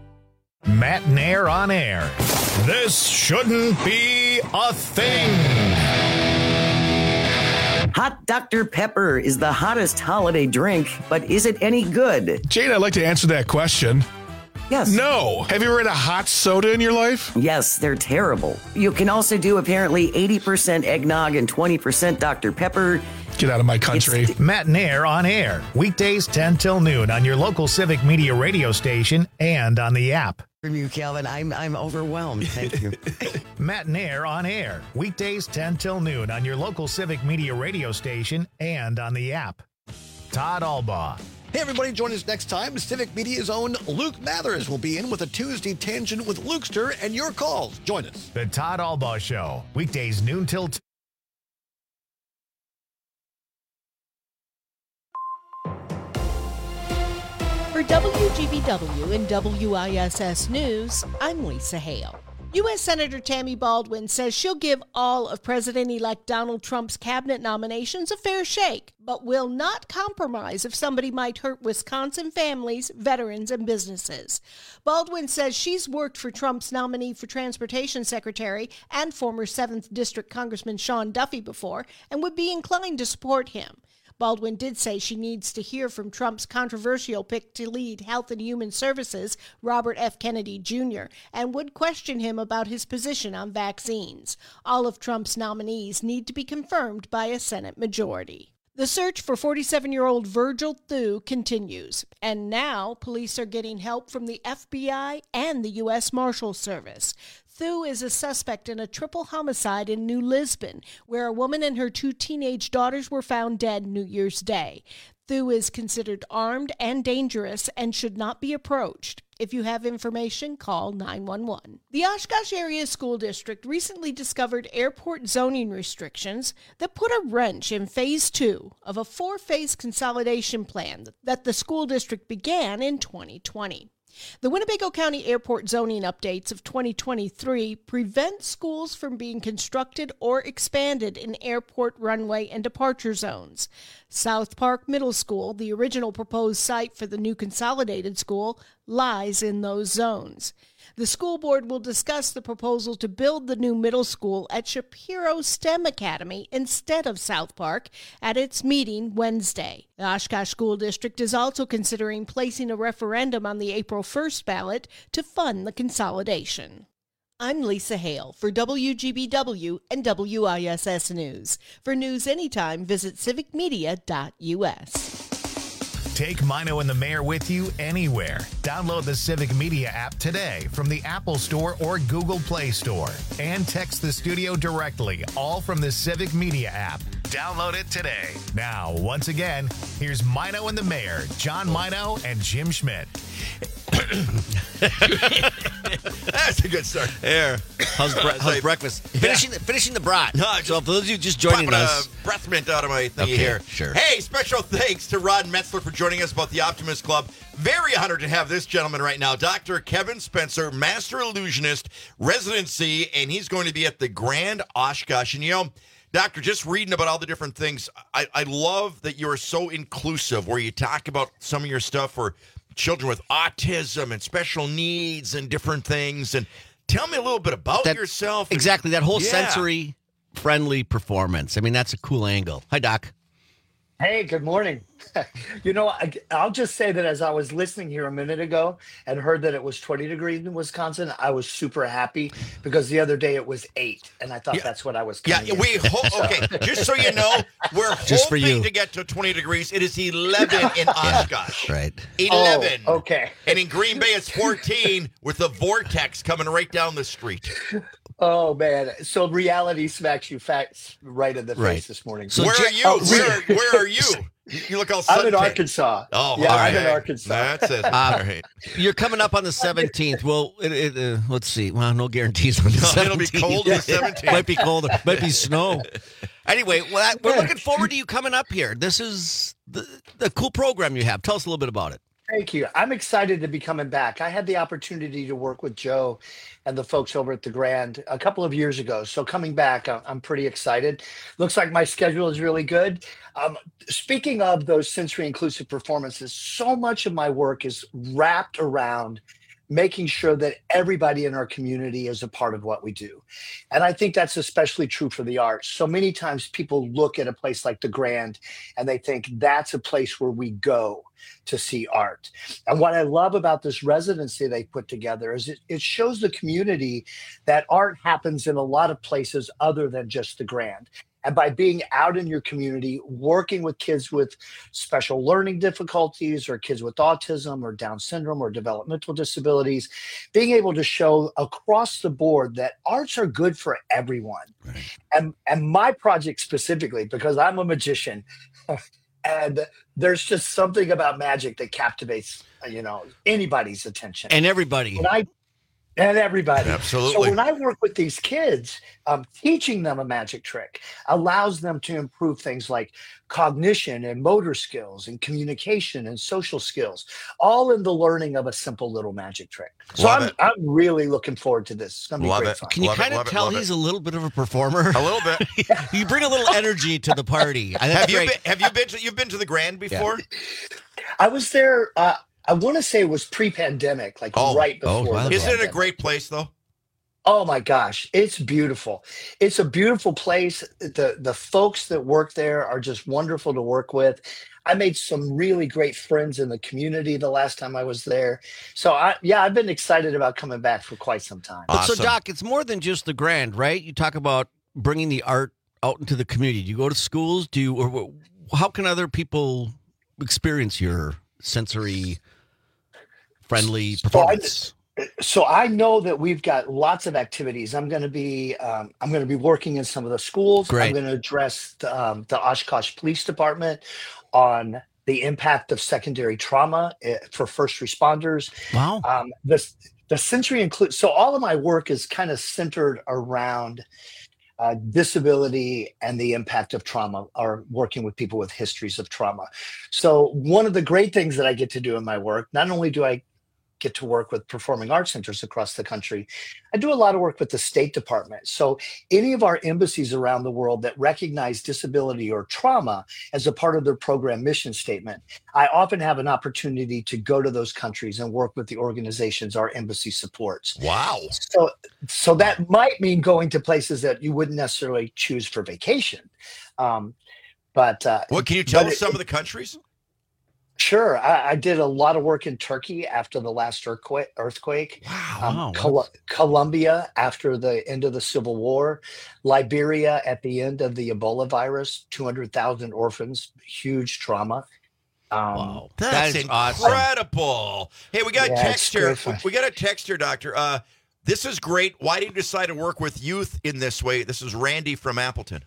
Matt Nair on air. This shouldn't be a thing. Hot Doctor Pepper is the hottest holiday drink, but is it any good? Jade, I'd like to answer that question. Yes. No. Have you ever had a hot soda in your life? Yes, they're terrible. You can also do apparently eighty percent eggnog and twenty percent Doctor Pepper. Get out of my country. It's Matt Nair on air. Weekdays ten till noon on your local Civic Media radio station and on the app. From you, Calvin, I'm I'm overwhelmed. Thank you. Matt Nair on air. Weekdays ten till noon on your local Civic Media radio station and on the app. Todd Albaugh. Hey, everybody, join us next time. Civic Media's own Luke Mathers will be in with a Tuesday Tangent with Lukester and your calls. Join us. The Todd Albaugh Show. Weekdays noon till two. For W G B W and W I S S News, I'm Lisa Hale. U S Senator Tammy Baldwin says she'll give all of President-elect Donald Trump's cabinet nominations a fair shake, but will not compromise if somebody might hurt Wisconsin families, veterans, and businesses. Baldwin says she's worked for Trump's nominee for Transportation Secretary and former seventh District Congressman Sean Duffy before and would be inclined to support him. Baldwin did say she needs to hear from Trump's controversial pick to lead Health and Human Services, Robert F. Kennedy Junior, and would question him about his position on vaccines. All of Trump's nominees need to be confirmed by a Senate majority. The search for forty-seven-year-old Virgil Thu continues, and now police are getting help from the F B I and the U S Marshals Service. Thu is a suspect in a triple homicide in New Lisbon, where a woman and her two teenage daughters were found dead New Year's Day. Thu is considered armed and dangerous and should not be approached. If you have information, call nine one one. The Oshkosh Area School District recently discovered airport zoning restrictions that put a wrench in Phase two of a four-phase consolidation plan that the school district began in twenty twenty. The Winnebago County Airport zoning updates of twenty twenty-three prevent schools from being constructed or expanded in airport runway and departure zones. South Park Middle School, the original proposed site for the new consolidated school, lies in those zones. The school board will discuss the proposal to build the new middle school at Shapiro STEM Academy instead of South Park at its meeting Wednesday. The Oshkosh School District is also considering placing a referendum on the April first ballot to fund the consolidation. I'm Lisa Hale for W G B W and W I S S News. For news anytime, visit civic media dot U S. Take Mino and the Mayor with you anywhere. Download the Civic Media app today from the Apple Store or Google Play Store. And text the studio directly, all from the Civic Media app. Download it today. Now, once again, here's Mino and the Mayor, John Mino and Jim Schmidt. That's a good start. There. How's, bre- how's like, breakfast? Yeah. Finishing, the, finishing the brat. No, so for those of you just joining popping us. a breath mint out of my thingy Okay, here. sure. Hey, special thanks to Rod Metzler for joining us about the Optimist Club. Very honored to have this gentleman right now, Doctor Kevin Spencer, Master Illusionist, residency, and he's going to be at the Grand Oshkosh. And you know, Doctor, just reading about all the different things, I, I love that you're so inclusive, where you talk about some of your stuff for children with autism and special needs and different things. And tell me a little bit about That- yourself. Exactly. That whole Yeah. sensory-friendly performance. I mean, that's a cool angle. Hi, Doc. Hey, good morning. You know, I, I'll just say that as I was listening here a minute ago and heard that it was twenty degrees in Wisconsin, I was super happy because the other day it was eight, and I thought Yeah. that's what I was. Yeah, coming we into. ho- okay. Just so you know, we're Just for hoping you. to get to twenty degrees. It is eleven in Oshkosh. Right. eleven. Oh, okay. And in Green Bay, it's fourteen with the vortex coming right down the street. Oh man! So reality smacks you facts right in the face Right. this morning. where are you? Oh, where, where are you? You look all I'm in suntanned. Arkansas. Oh, yeah, all I'm right. in Arkansas. That's it. Uh, all right. You're coming up on the seventeenth. Well, it, it, uh, let's see. Well, no guarantees on the No, seventeenth. it'll be cold on the seventeenth. Might be colder. Might be snow. Anyway, well, that, we're looking forward to you coming up here. This is the, the cool program you have. Tell us a little bit about it. Thank you. I'm excited to be coming back. I had the opportunity to work with Joe and the folks over at the Grand a couple of years ago. So coming back, I- I'm pretty excited. Looks like my schedule is really good. Um, speaking of those sensory inclusive performances, so much of my work is wrapped around making sure that everybody in our community is a part of what we do. And I think that's especially true for the arts. So many times people look at a place like the Grand and they think that's a place where we go to see art. And what I love about this residency they put together is it, it shows the community that art happens in a lot of places other than just the Grand. And by being out in your community, working with kids with special learning difficulties or kids with autism or Down syndrome or developmental disabilities, being able to show across the board that arts are good for everyone. Right. And, and my project specifically, because I'm a magician, and there's just something about magic that captivates, you know, anybody's attention. And everybody. When I And everybody. Absolutely. So when I work with these kids, um, teaching them a magic trick allows them to improve things like cognition and motor skills and communication and social skills, all in the learning of a simple little magic trick. So Love I'm, it. I'm really looking forward to this. It's going to be Love great it. fun. Can you Love it, kind of love it, tell love it. he's a little bit of a performer? A little bit. You bring a little energy to the party. That's have you great. been, have you been to you've been to the Grand before? I was there, uh, I want to say it was pre-pandemic, like Oh. right before. wow. the Isn't it a pandemic. great place though? Oh my gosh, it's beautiful. It's a beautiful place. The the folks that work there are just wonderful to work with. I made some really great friends in the community the last time I was there. So I yeah, I've been excited about coming back for quite some time. But so, Awesome. Doc, it's more than just the Grand, right? You talk about bringing the art out into the community. Do you go to schools? Do you, or wh- how can other people experience your sensory friendly performance? So I know that we've got lots of activities. I'm going to be um, I'm going to be working in some of the schools. Great. I'm going to address the, um, the Oshkosh Police Department on the impact of secondary trauma uh, for first responders. Wow. Um, the the sensory include. So all of my work is kind of centered around uh, disability and the impact of trauma, or working with people with histories of trauma. So one of the great things that I get to do in my work, not only do I get to work with performing arts centers across the country, I do a lot of work with the State Department. So any of our embassies around the world that recognize disability or trauma as a part of their program mission statement, I often have an opportunity to go to those countries and work with the organizations our embassy supports. Wow. So, so that might mean going to places that you wouldn't necessarily choose for vacation. Um, but uh, What can you tell but us it- some of the countries? Sure. I, I did a lot of work in Turkey after the last earthquake. earthquake. Wow. Um, Col- Colombia after the end of the Civil War. Liberia at the end of the Ebola virus. two hundred thousand orphans. Huge trauma. Um, Wow. That's That is awesome. incredible. Hey, we got a Yeah, text it's here. great fun. We got a text here, Doctor. Uh, this is great. Why did you decide to work with youth in this way? This is Randy from Appleton.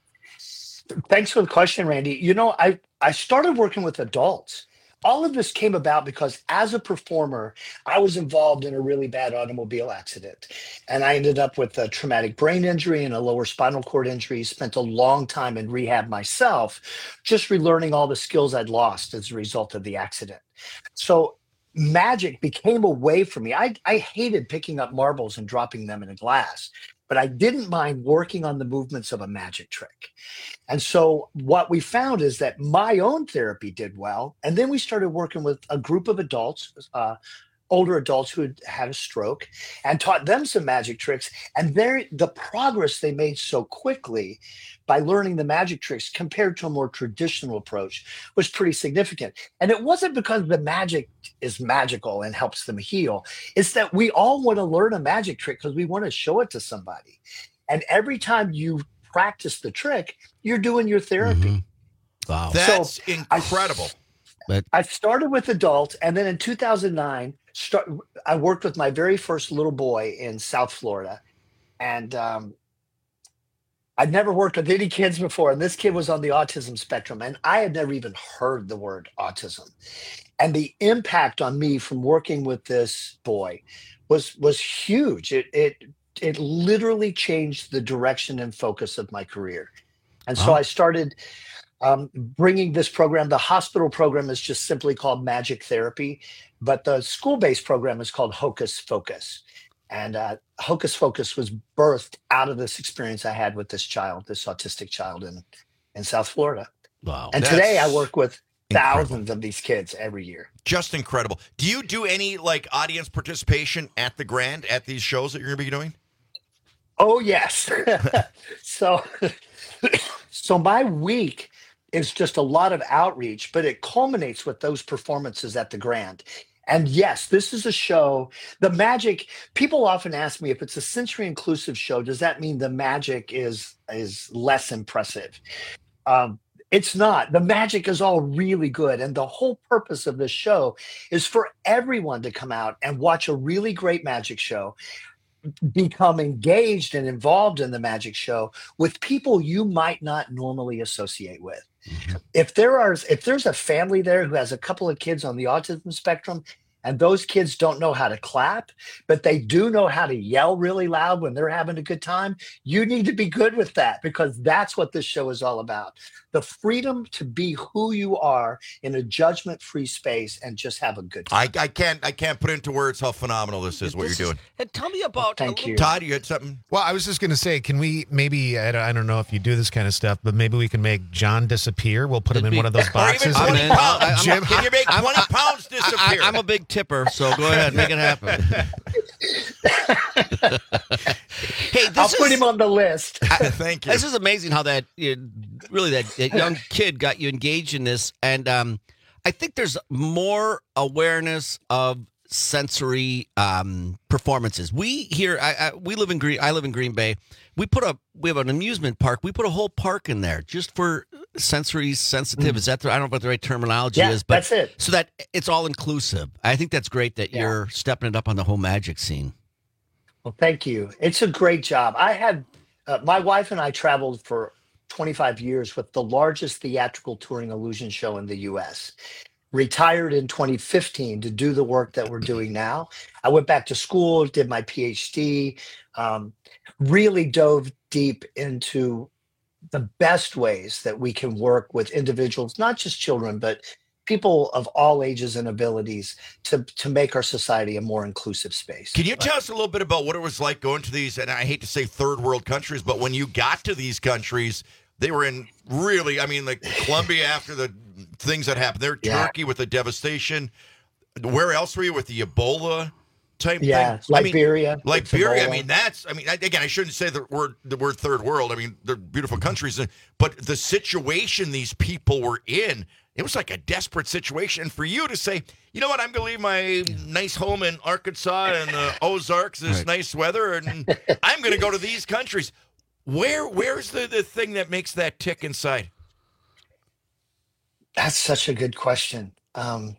Thanks for the question, Randy. You know, I, I started working with adults. All of this came about because as a performer, I was involved in a really bad automobile accident. And I ended up with a traumatic brain injury and a lower spinal cord injury, spent a long time in rehab myself, just relearning all the skills I'd lost as a result of the accident. So magic became a way for me. I, I hated picking up marbles and dropping them in a glass, but I didn't mind working on the movements of a magic trick. And so what we found is that my own therapy did well. And then we started working with a group of adults, uh, older adults who had had a stroke, and taught them some magic tricks. And their, the progress they made so quickly by learning the magic tricks compared to a more traditional approach was pretty significant. And it wasn't because the magic is magical and helps them heal. It's that we all want to learn a magic trick because we want to show it to somebody. And every time you practice the trick, you're doing your therapy. Mm-hmm. Wow. That's So, incredible. But I started with adults, and then in two thousand nine, start, I worked with my very first little boy in South Florida. And um, I'd never worked with any kids before, and this kid was on the autism spectrum, and I had never even heard the word autism. And the impact on me from working with this boy was was huge. It it it literally changed the direction and focus of my career. And so Wow. I started um, bringing this program. The hospital program is just simply called Magic Therapy, but the school-based program is called Hocus Focus. And uh, Hocus Focus was birthed out of this experience I had with this child, this autistic child in, in South Florida. wow. And today I That's work with incredible. thousands of these kids every year. Just incredible. Do you do any like audience participation at the Grand at these shows that you're going to be doing? Oh, yes. so, so my week is just a lot of outreach, but it culminates with those performances at the Grand. And yes, this is a show. The magic, people often ask me if it's a sensory inclusive show, does that mean the magic is is less impressive? Um, it's not. The magic is all really good. And the whole purpose of this show is for everyone to come out and watch a really great magic show, become engaged and involved in the magic show with people you might not normally associate with. If there are, if there's a family there who has a couple of kids on the autism spectrum, And those kids don't know how to clap, but they do know how to yell really loud when they're having a good time. You need to be good with that, because that's what this show is all about. The freedom to be who you are in a judgment-free space and just have a good time. I, I can't I can't put into words how phenomenal this is, what This you're is- doing. And tell me about. Thank you. Todd, you had something? Well, I was just going to say, can we maybe, I don't, I don't know if you do this kind of stuff, but maybe we can make John disappear. We'll put him in one of those boxes. Or even twenty and- pounds. I'm- Jim, can you make I'm- twenty I- pounds disappear? I, am a big tipper, so go ahead, make it happen. Hey, this I'll is, put him on the list. Thank you. This is amazing how that you really that, that young kid got you engaged in this, and um, I think there's more awareness of sensory um, performances. We here, I, I, we live in Green. I live in Green Bay. We put a we have an amusement park. We put a whole park in there just for sensory sensitive. Mm. Is that the, I don't know what the right terminology Yeah, is, but that's it. so that it's all inclusive. I think that's great that Yeah. you're stepping it up on the whole magic scene. Well, thank you. It's a great job. I had uh, my wife and I traveled for twenty-five years with the largest theatrical touring illusion show in the U S. Retired in twenty fifteen to do the work that we're doing now. I went back to school, did my PhD, um, really dove deep into the best ways that we can work with individuals, not just children, but people of all ages and abilities to, to make our society a more inclusive space. Can you tell us a little bit about what it was like going to these, and I hate to say third world countries, but when you got to these countries, they were in really, I mean, like Colombia after the things that happened there, Yeah. Turkey with the devastation. Where else were you with the Ebola type Yeah, thing? I mean, Liberia. with Liberia. I Ebola. mean, that's. I mean, I- again, I shouldn't say the word the word third world. I mean, they're beautiful countries, but the situation these people were in, it was like a desperate situation. And for you to say, you know what, I'm going to leave my nice home in Arkansas and the Ozarks, this Right. nice weather, and I'm going to go to these countries. Where where's the, the thing that makes that tick inside? That's such a good question. Um,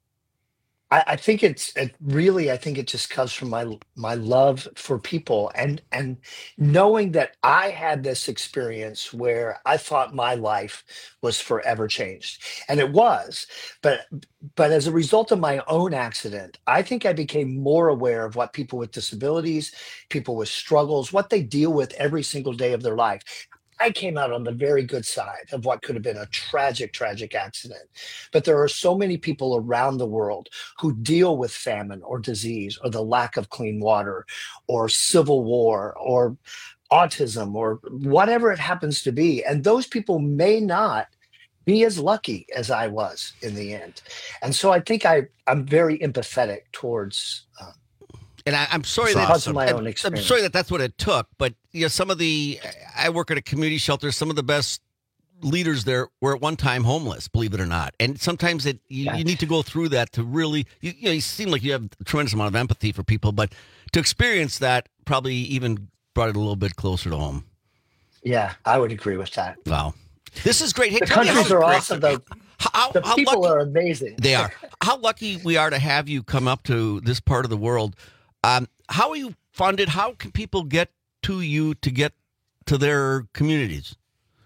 I, I think it's it really. I think it just comes from my my love for people and and knowing that I had this experience where I thought my life was forever changed, and it was. But but as a result of my own accident, I think I became more aware of what people with disabilities, people with struggles, what they deal with every single day of their life. I came out on the very good side of what could have been a tragic, tragic accident. But there are so many people around the world who deal with famine or disease or the lack of clean water or civil war or autism or whatever it happens to be. And those people may not be as lucky as I was in the end. And so I think I, I'm very empathetic towards uh, And I, I'm sorry It's that awesome. my I'm, own I'm experience. sorry that that's what it took. But you know, some of the I work at a community shelter. Some of the best leaders there were at one time homeless, believe it or not. And sometimes it you, you need to go through that to really. You, you know, you seem like you have a tremendous amount of empathy for people, but to experience that probably even brought it a little bit closer to home. Yeah, I would agree with that. Wow, this is great. Hey, The tell me countries how- are awesome, though. How, the how people lucky- are amazing. They are. How lucky we are to have you come up to this part of the world. Um, how are you funded? How can people get to you to get to their communities?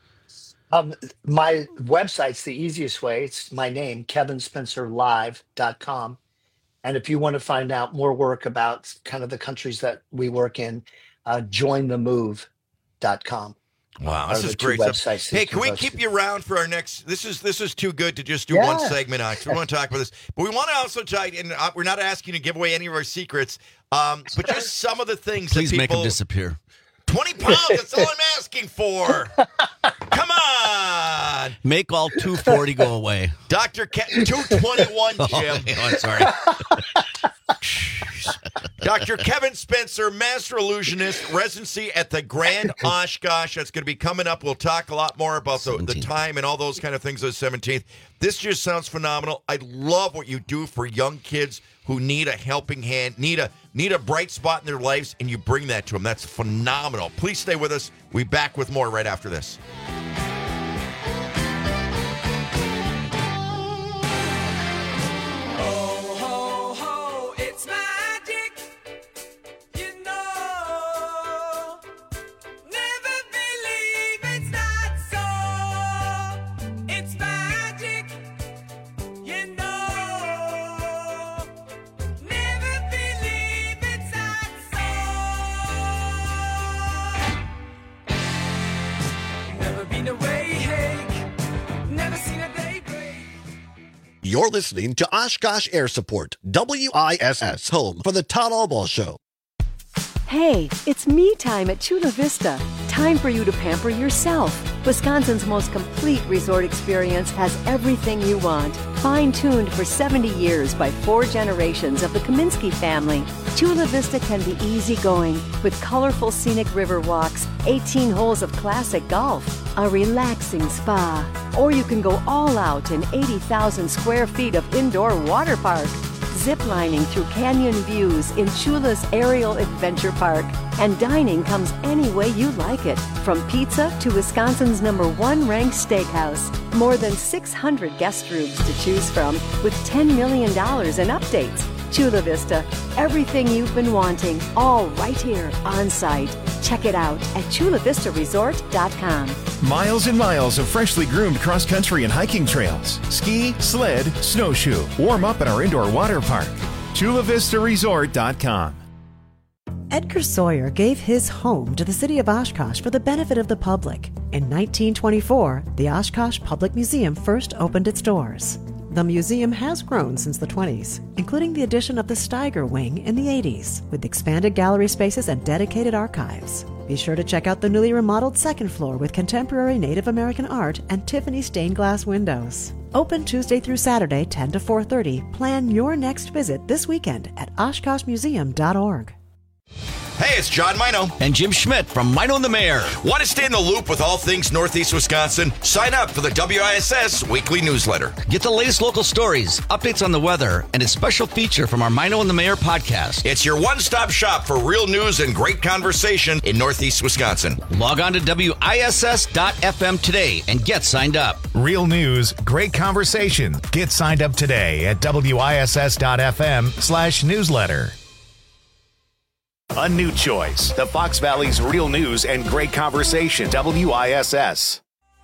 Um, my website's the easiest way. It's my name, kevin spencer live dot com. And if you want to find out more work about kind of the countries that we work in, uh, join the move dot com. Wow, are this the is two great websites stuff. that Hey, you can we go keep to. you around for our next? This is this is too good to just do one Yeah. segment on. 'Cause we want to talk about this, but we want to also talk. And uh, we're not asking you to give away any of our secrets, um, but just some of the things. Please that make people, them disappear. Twenty pounds. That's all I'm asking for. Come on, Make all two forty go away. Doctor Ke- two twenty-one, Jim. Oh, I'm sorry. Doctor Kevin Spencer, Master Illusionist, residency at the Grand Oshkosh. That's going to be coming up. We'll talk a lot more about the, the time and all those kind of things on the seventeenth. This just sounds phenomenal. I love what you do for young kids who need a helping hand, need a need a bright spot in their lives, and you bring that to them. That's phenomenal. Please stay with us. We'll be back with more right after this. Ho, ho, ho, it's magic. You know, never believe it's not so. It's magic. You know, You're listening to Oshkosh Air Support, W I S S, home for the Todd Albaugh Show. Hey, it's me time at Chula Vista. Time for you to pamper yourself. Wisconsin's most complete resort experience has everything you want. Fine-tuned for seventy years by four generations of the Kaminsky family. Chula Vista can be easygoing with colorful scenic river walks, eighteen holes of classic golf, a relaxing spa. Or you can go all out in eighty thousand square feet of indoor water park. Ziplining through canyon views in Chula's Aerial Adventure Park. And dining comes any way you like it, from pizza to Wisconsin's number one ranked steakhouse. More than six hundred guest rooms to choose from with ten million dollars in updates. Chula Vista, everything you've been wanting, all right here on site. Check it out at chula vista resort dot com. Miles and miles of freshly groomed cross-country and hiking trails. Ski, sled, snowshoe. Warm up at our indoor water park. chula vista resort dot com. Edgar Sawyer gave his home to the city of Oshkosh for the benefit of the public. In nineteen twenty-four, the Oshkosh Public Museum first opened its doors. The museum has grown since the twenties, including the addition of the Steiger Wing in the eighties, with expanded gallery spaces and dedicated archives. Be sure to check out the newly remodeled second floor with contemporary Native American art and Tiffany stained glass windows. Open Tuesday through Saturday, ten to four thirty. Plan your next visit this weekend at oshkosh museum dot org. Hey, it's John Mino. And Jim Schmidt from Mino and the Mayor. Want to stay in the loop with all things Northeast Wisconsin? Sign up for the W I S S weekly newsletter. Get the latest local stories, updates on the weather, and a special feature from our Mino and the Mayor podcast. It's your one-stop shop for real news and great conversation in Northeast Wisconsin. Log on to W I S S dot F M today and get signed up. Real news, great conversation. Get signed up today at W I S S dot F M slash newsletter. A new choice. The Fox Valley's real news and great conversation. W I S S.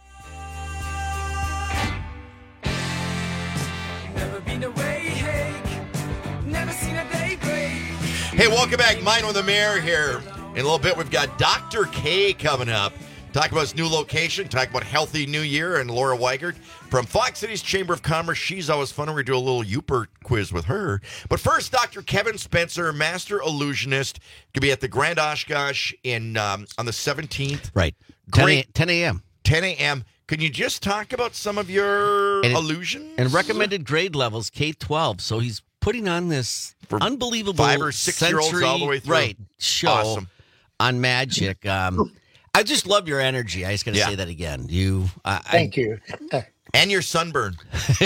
Never been away, hey. Never seen a day break. Hey, welcome back. Mine with the Mayor here. In a little bit, we've got Doctor K coming up. Talk about his new location. Talk about Healthy New Year and Laura Weigert from Fox Cities Chamber of Commerce. She's always fun. We're going to do a little Uper quiz with her. But first, Doctor Kevin Spencer, master illusionist, going to be at the Grand Oshkosh in um, on the seventeenth. Right. Great. ten a.m. ten a.m. Can you just talk about some of your And it- illusions? And recommended grade levels, K twelve. So he's putting on this For unbelievable five or six-year-olds sensory- all the way through. Right, show Awesome. on magic. Um, I just love your energy. I just got to Yeah. say that again. You, uh, Thank you. And your sunburn.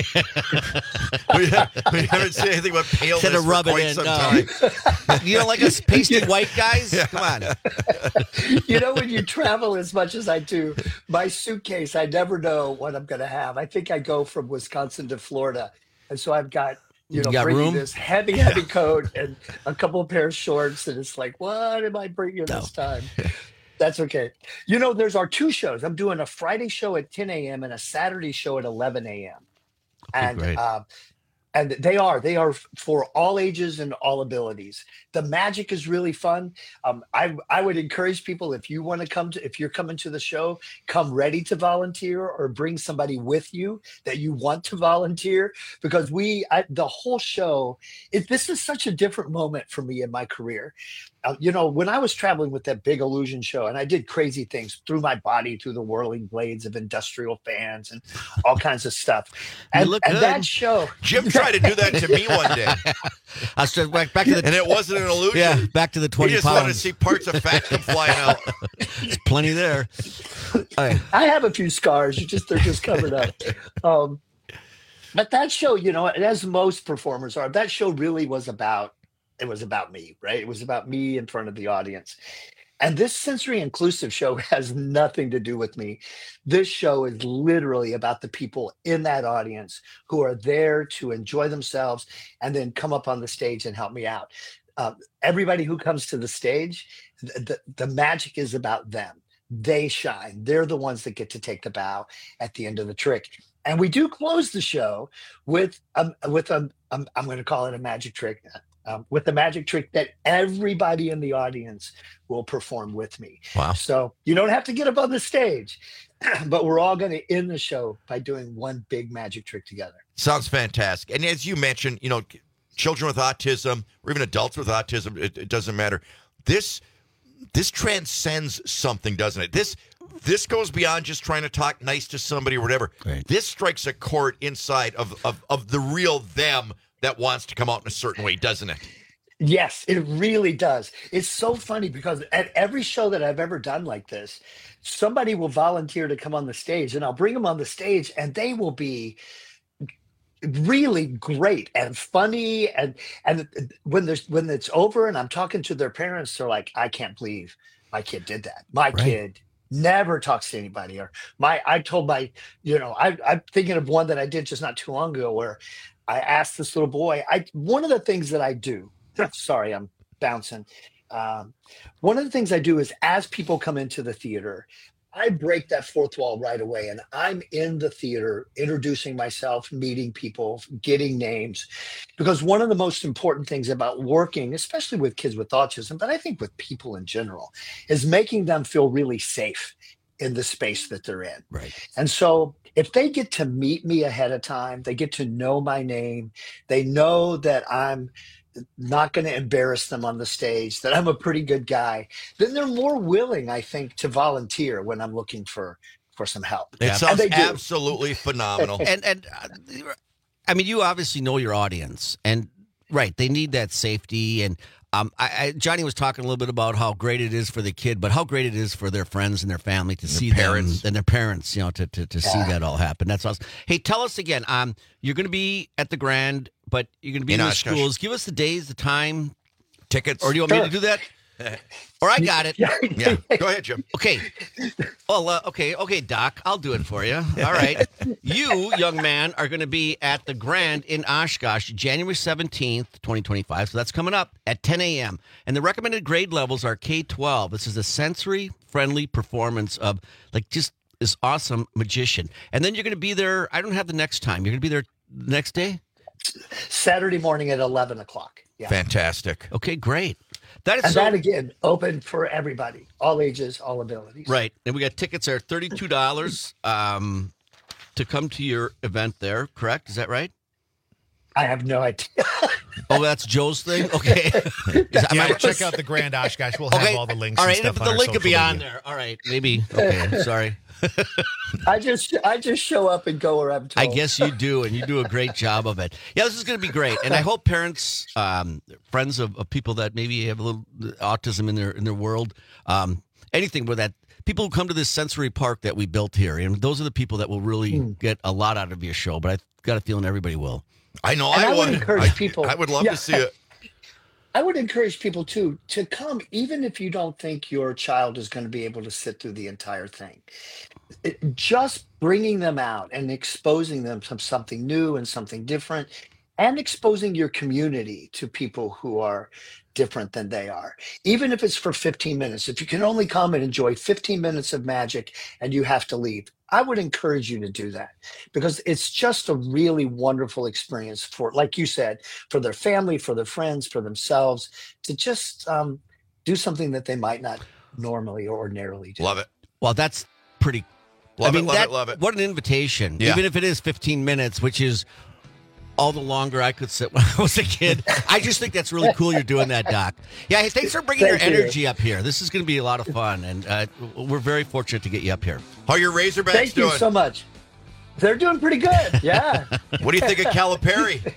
we, we haven't said anything about paleness Instead of for rubbing quite it, some no. time. You don't like us pasty white guys? Come on. You know, when you travel as much as I do, my suitcase, I never know what I'm going to have. I think I go from Wisconsin to Florida. And so I've got, you know, You got bringing room? this heavy, heavy coat and a couple of pairs of shorts. And it's like, what am I bringing this time? That's okay. You know, there's our two shows. I'm doing a Friday show at ten a.m. and a Saturday show at eleven a.m. And great. uh, and they are they are for all ages and all abilities. The magic is really fun. Um, I I would encourage people, if you want to come to if you're coming to the show, come ready to volunteer or bring somebody with you that you want to volunteer, because we I, the whole show. It, this is such a different moment for me in my career. Uh, you know, when I was traveling with that Big Illusion show, and I did crazy things through my body, through the whirling blades of industrial fans and all kinds of stuff. You And, look and good. that show, Jim tried to do that to me one day, I started back, back to the and it wasn't an illusion. yeah, back to the We twenty just wanted to pounds. see parts of fat come flying out. There's plenty there. Hey, I have a few scars. You just they're just covered up. Um, but that show, you know, and as most performers are, that show really was about it was about me, right? It was about me in front of the audience. And this sensory inclusive show has nothing to do with me. This show is literally about the people in that audience who are there to enjoy themselves and then come up on the stage and help me out. Um, everybody who comes to the stage, th- the, the magic is about them. They shine. They're the ones that get to take the bow at the end of the trick. And we do close the show with um with a um, I'm going to call it a magic trick. um, with the magic trick that everybody in the audience will perform with me. Wow. So you don't have to get up on the stage, but we're all going to end the show by doing one big magic trick together. Sounds fantastic. And as you mentioned, you know, children with autism or even adults with autism, it, it doesn't matter. This this transcends something, doesn't it? This this goes beyond just trying to talk nice to somebody or whatever. Right. This strikes a chord inside of, of, of the real them that wants to come out in a certain way, doesn't it? Yes, it really does. It's so funny because at every show that I've ever done like this, somebody will volunteer to come on the stage, and I'll bring them on the stage, and they will be really great and funny. And and when there's when it's over, and I'm talking to their parents, they're like, "I can't believe my kid did that. My Right. kid never talks to anybody." Or my, I told my, you know, I, I'm thinking of one that I did just not too long ago where I asked this little boy. I one of the things that I do. Sorry, I'm bouncing. Um, one of the things I do is as people come into the theater, I break that fourth wall right away. And I'm in the theater introducing myself, meeting people, getting names. Because one of the most important things about working, especially with kids with autism, but I think with people in general, is making them feel really safe in the space that they're in. Right. And so if they get to meet me ahead of time, they get to know my name, they know that I'm not going to embarrass them on the stage, that I'm a pretty good guy, then they're more willing, I think, to volunteer when I'm looking for for some help. It And sounds they do. absolutely phenomenal. and and uh, I mean, you obviously know your audience, and right, they need that safety. And um, I, I, Johnny was talking a little bit about how great it is for the kid, but how great it is for their friends and their family to see parents. them and their parents, you know, to to, to see Yeah. that all happen. That's awesome. Hey, tell us again. Um, you're going to be at the Grand, but you're going to be in, In the Oshkosh. schools. Give us the days, the time, Tickets. or do you want me Sure. to do that? Or I got it. Yeah. Yeah. Go ahead, Jim. Okay. Well, uh, okay, okay, Doc, I'll do it for you. All right. You, young man, are going to be at the Grand in Oshkosh, January seventeenth, twenty twenty-five. So that's coming up at ten a.m. And the recommended grade levels are K twelve. This is a sensory-friendly performance of, like, just this awesome magician. And then you're going to be there. I don't have the next time. You're going to be there the next day? Saturday morning at eleven o'clock. Yeah. Fantastic. Okay, great. That is And so that, again, open for everybody, all ages, all abilities. right. And we got tickets there, thirty-two dollars um, to come to your event there, correct? Is that right? I have no idea. Oh, that's Joe's thing? Okay. Is- am Yeah, I- check out the Grand Oshkosh. We'll have Okay. all the links. All right, and and stuff the on our link will be social on media. there. All right, maybe. Okay, sorry. I just I just show up and go where I'm told. I guess you do, and you do a great job of it. Yeah, this is going to be great, and I hope parents, um, friends of, of people that maybe have a little autism in their in their world, um, anything with that, people who come to this sensory park that we built here, and those are the people that will really Mm. get a lot out of your show. But I've got a feeling everybody will. I know. And I, I would would encourage I, people- I would love Yeah. to see it. I would encourage people too to come, even if you don't think your child is going to be able to sit through the entire thing. It, just bringing them out and exposing them to something new and something different, and exposing your community to people who are different than they are. Even if it's for fifteen minutes, if you can only come and enjoy fifteen minutes of magic and you have to leave, I would encourage you to do that, because it's just a really wonderful experience for, like you said, for their family, for their friends, for themselves, to just um, do something that they might not normally or ordinarily do. Love it. Well, that's pretty. Love I mean, it, love that, it, love it. What an invitation! Yeah. Even if it is fifteen minutes, which is all the longer I could sit when I was a kid. I just think that's really cool. You're doing that, Doc. Yeah, hey, thanks for bringing Thank your you. energy up here. This is going to be a lot of fun, and uh, we're very fortunate to get you up here. How are your Razorbacks Thank doing? you so much. They're doing pretty good. Yeah. What do you think of Calipari?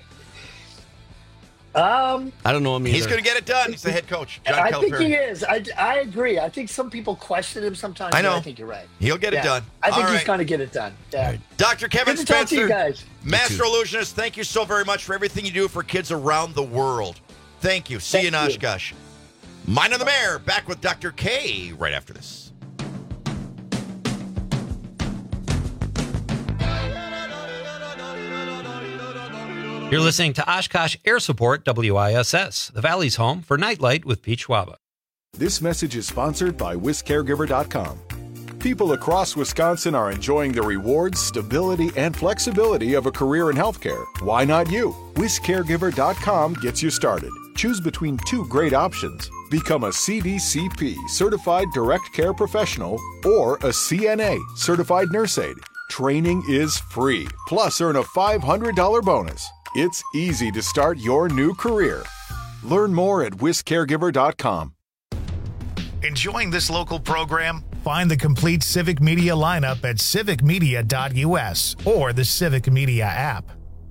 Um, I don't know him either. He's going to get it done. He's the head coach, John I Calipari. think he is. I, I agree. I think some people question him sometimes. I but know. I think you're right. He'll get it Yeah. done. I think All he's right. going to get it done. Yeah. Doctor Kevin Good to talk to Spencer, you guys. Master Illusionist, thank you so very much for everything you do for kids around the world. Thank you. See you in Thank you. Oshkosh. Mind on the Mayor, back with Doctor K right after this. You're listening to Oshkosh Air Support W I S S, the Valley's home for Nightlight with Pete Schwaba. This message is sponsored by Whisk Caregiver dot com. People across Wisconsin are enjoying the rewards, stability, and flexibility of a career in healthcare. Why not you? Wis Caregiver dot com gets you started. Choose between two great options. Become a C D C P, Certified Direct Care Professional, or a C N A, Certified Nurse Aide. Training is free, plus earn a five hundred dollars bonus. It's easy to start your new career. Learn more at Wis Caregiver dot com. Enjoying this local program? Find the complete Civic Media lineup at civic media dot u s or the Civic Media app.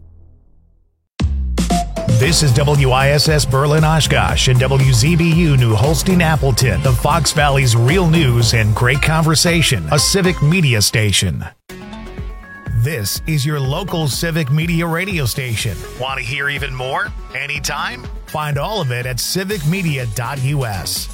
This is W I S S Berlin Oshkosh and W Z B U New Holstein Appleton, the Fox Valley's real news and great conversation, a Civic Media station. This is your local Civic Media radio station. Want to hear even more? Anytime? Find all of it at civic media dot u s.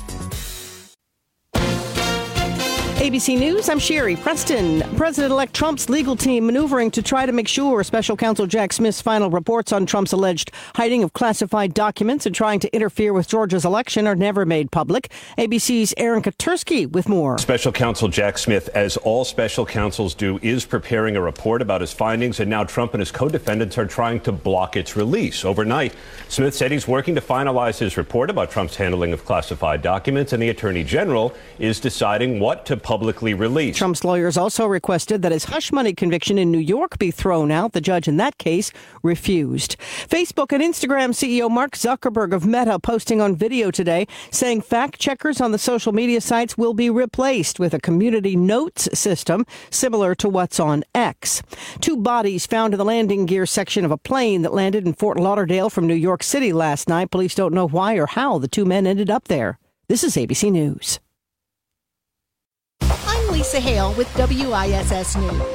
A B C News, I'm Sherry Preston. President-elect Trump's legal team maneuvering to try to make sure Special Counsel Jack Smith's final reports on Trump's alleged hiding of classified documents and trying to interfere with Georgia's election are never made public. A B C's Aaron Katursky with more. Special Counsel Jack Smith, as all special counsels do, is preparing a report about his findings, and now Trump and his co-defendants are trying to block its release. Overnight, Smith said he's working to finalize his report about Trump's handling of classified documents, and the Attorney General is deciding what to publicly release. Trump's lawyers also requested that his hush money conviction in New York be thrown out. The judge in that case refused. Facebook and Instagram C E O Mark Zuckerberg of Meta posting on video today saying fact checkers on the social media sites will be replaced with a community notes system similar to what's on X. Two bodies found in the landing gear section of a plane that landed in Fort Lauderdale from New York City last night. Police don't know why or how the two men ended up there. This is A B C News. I'm Lisa Hale with W I S S News.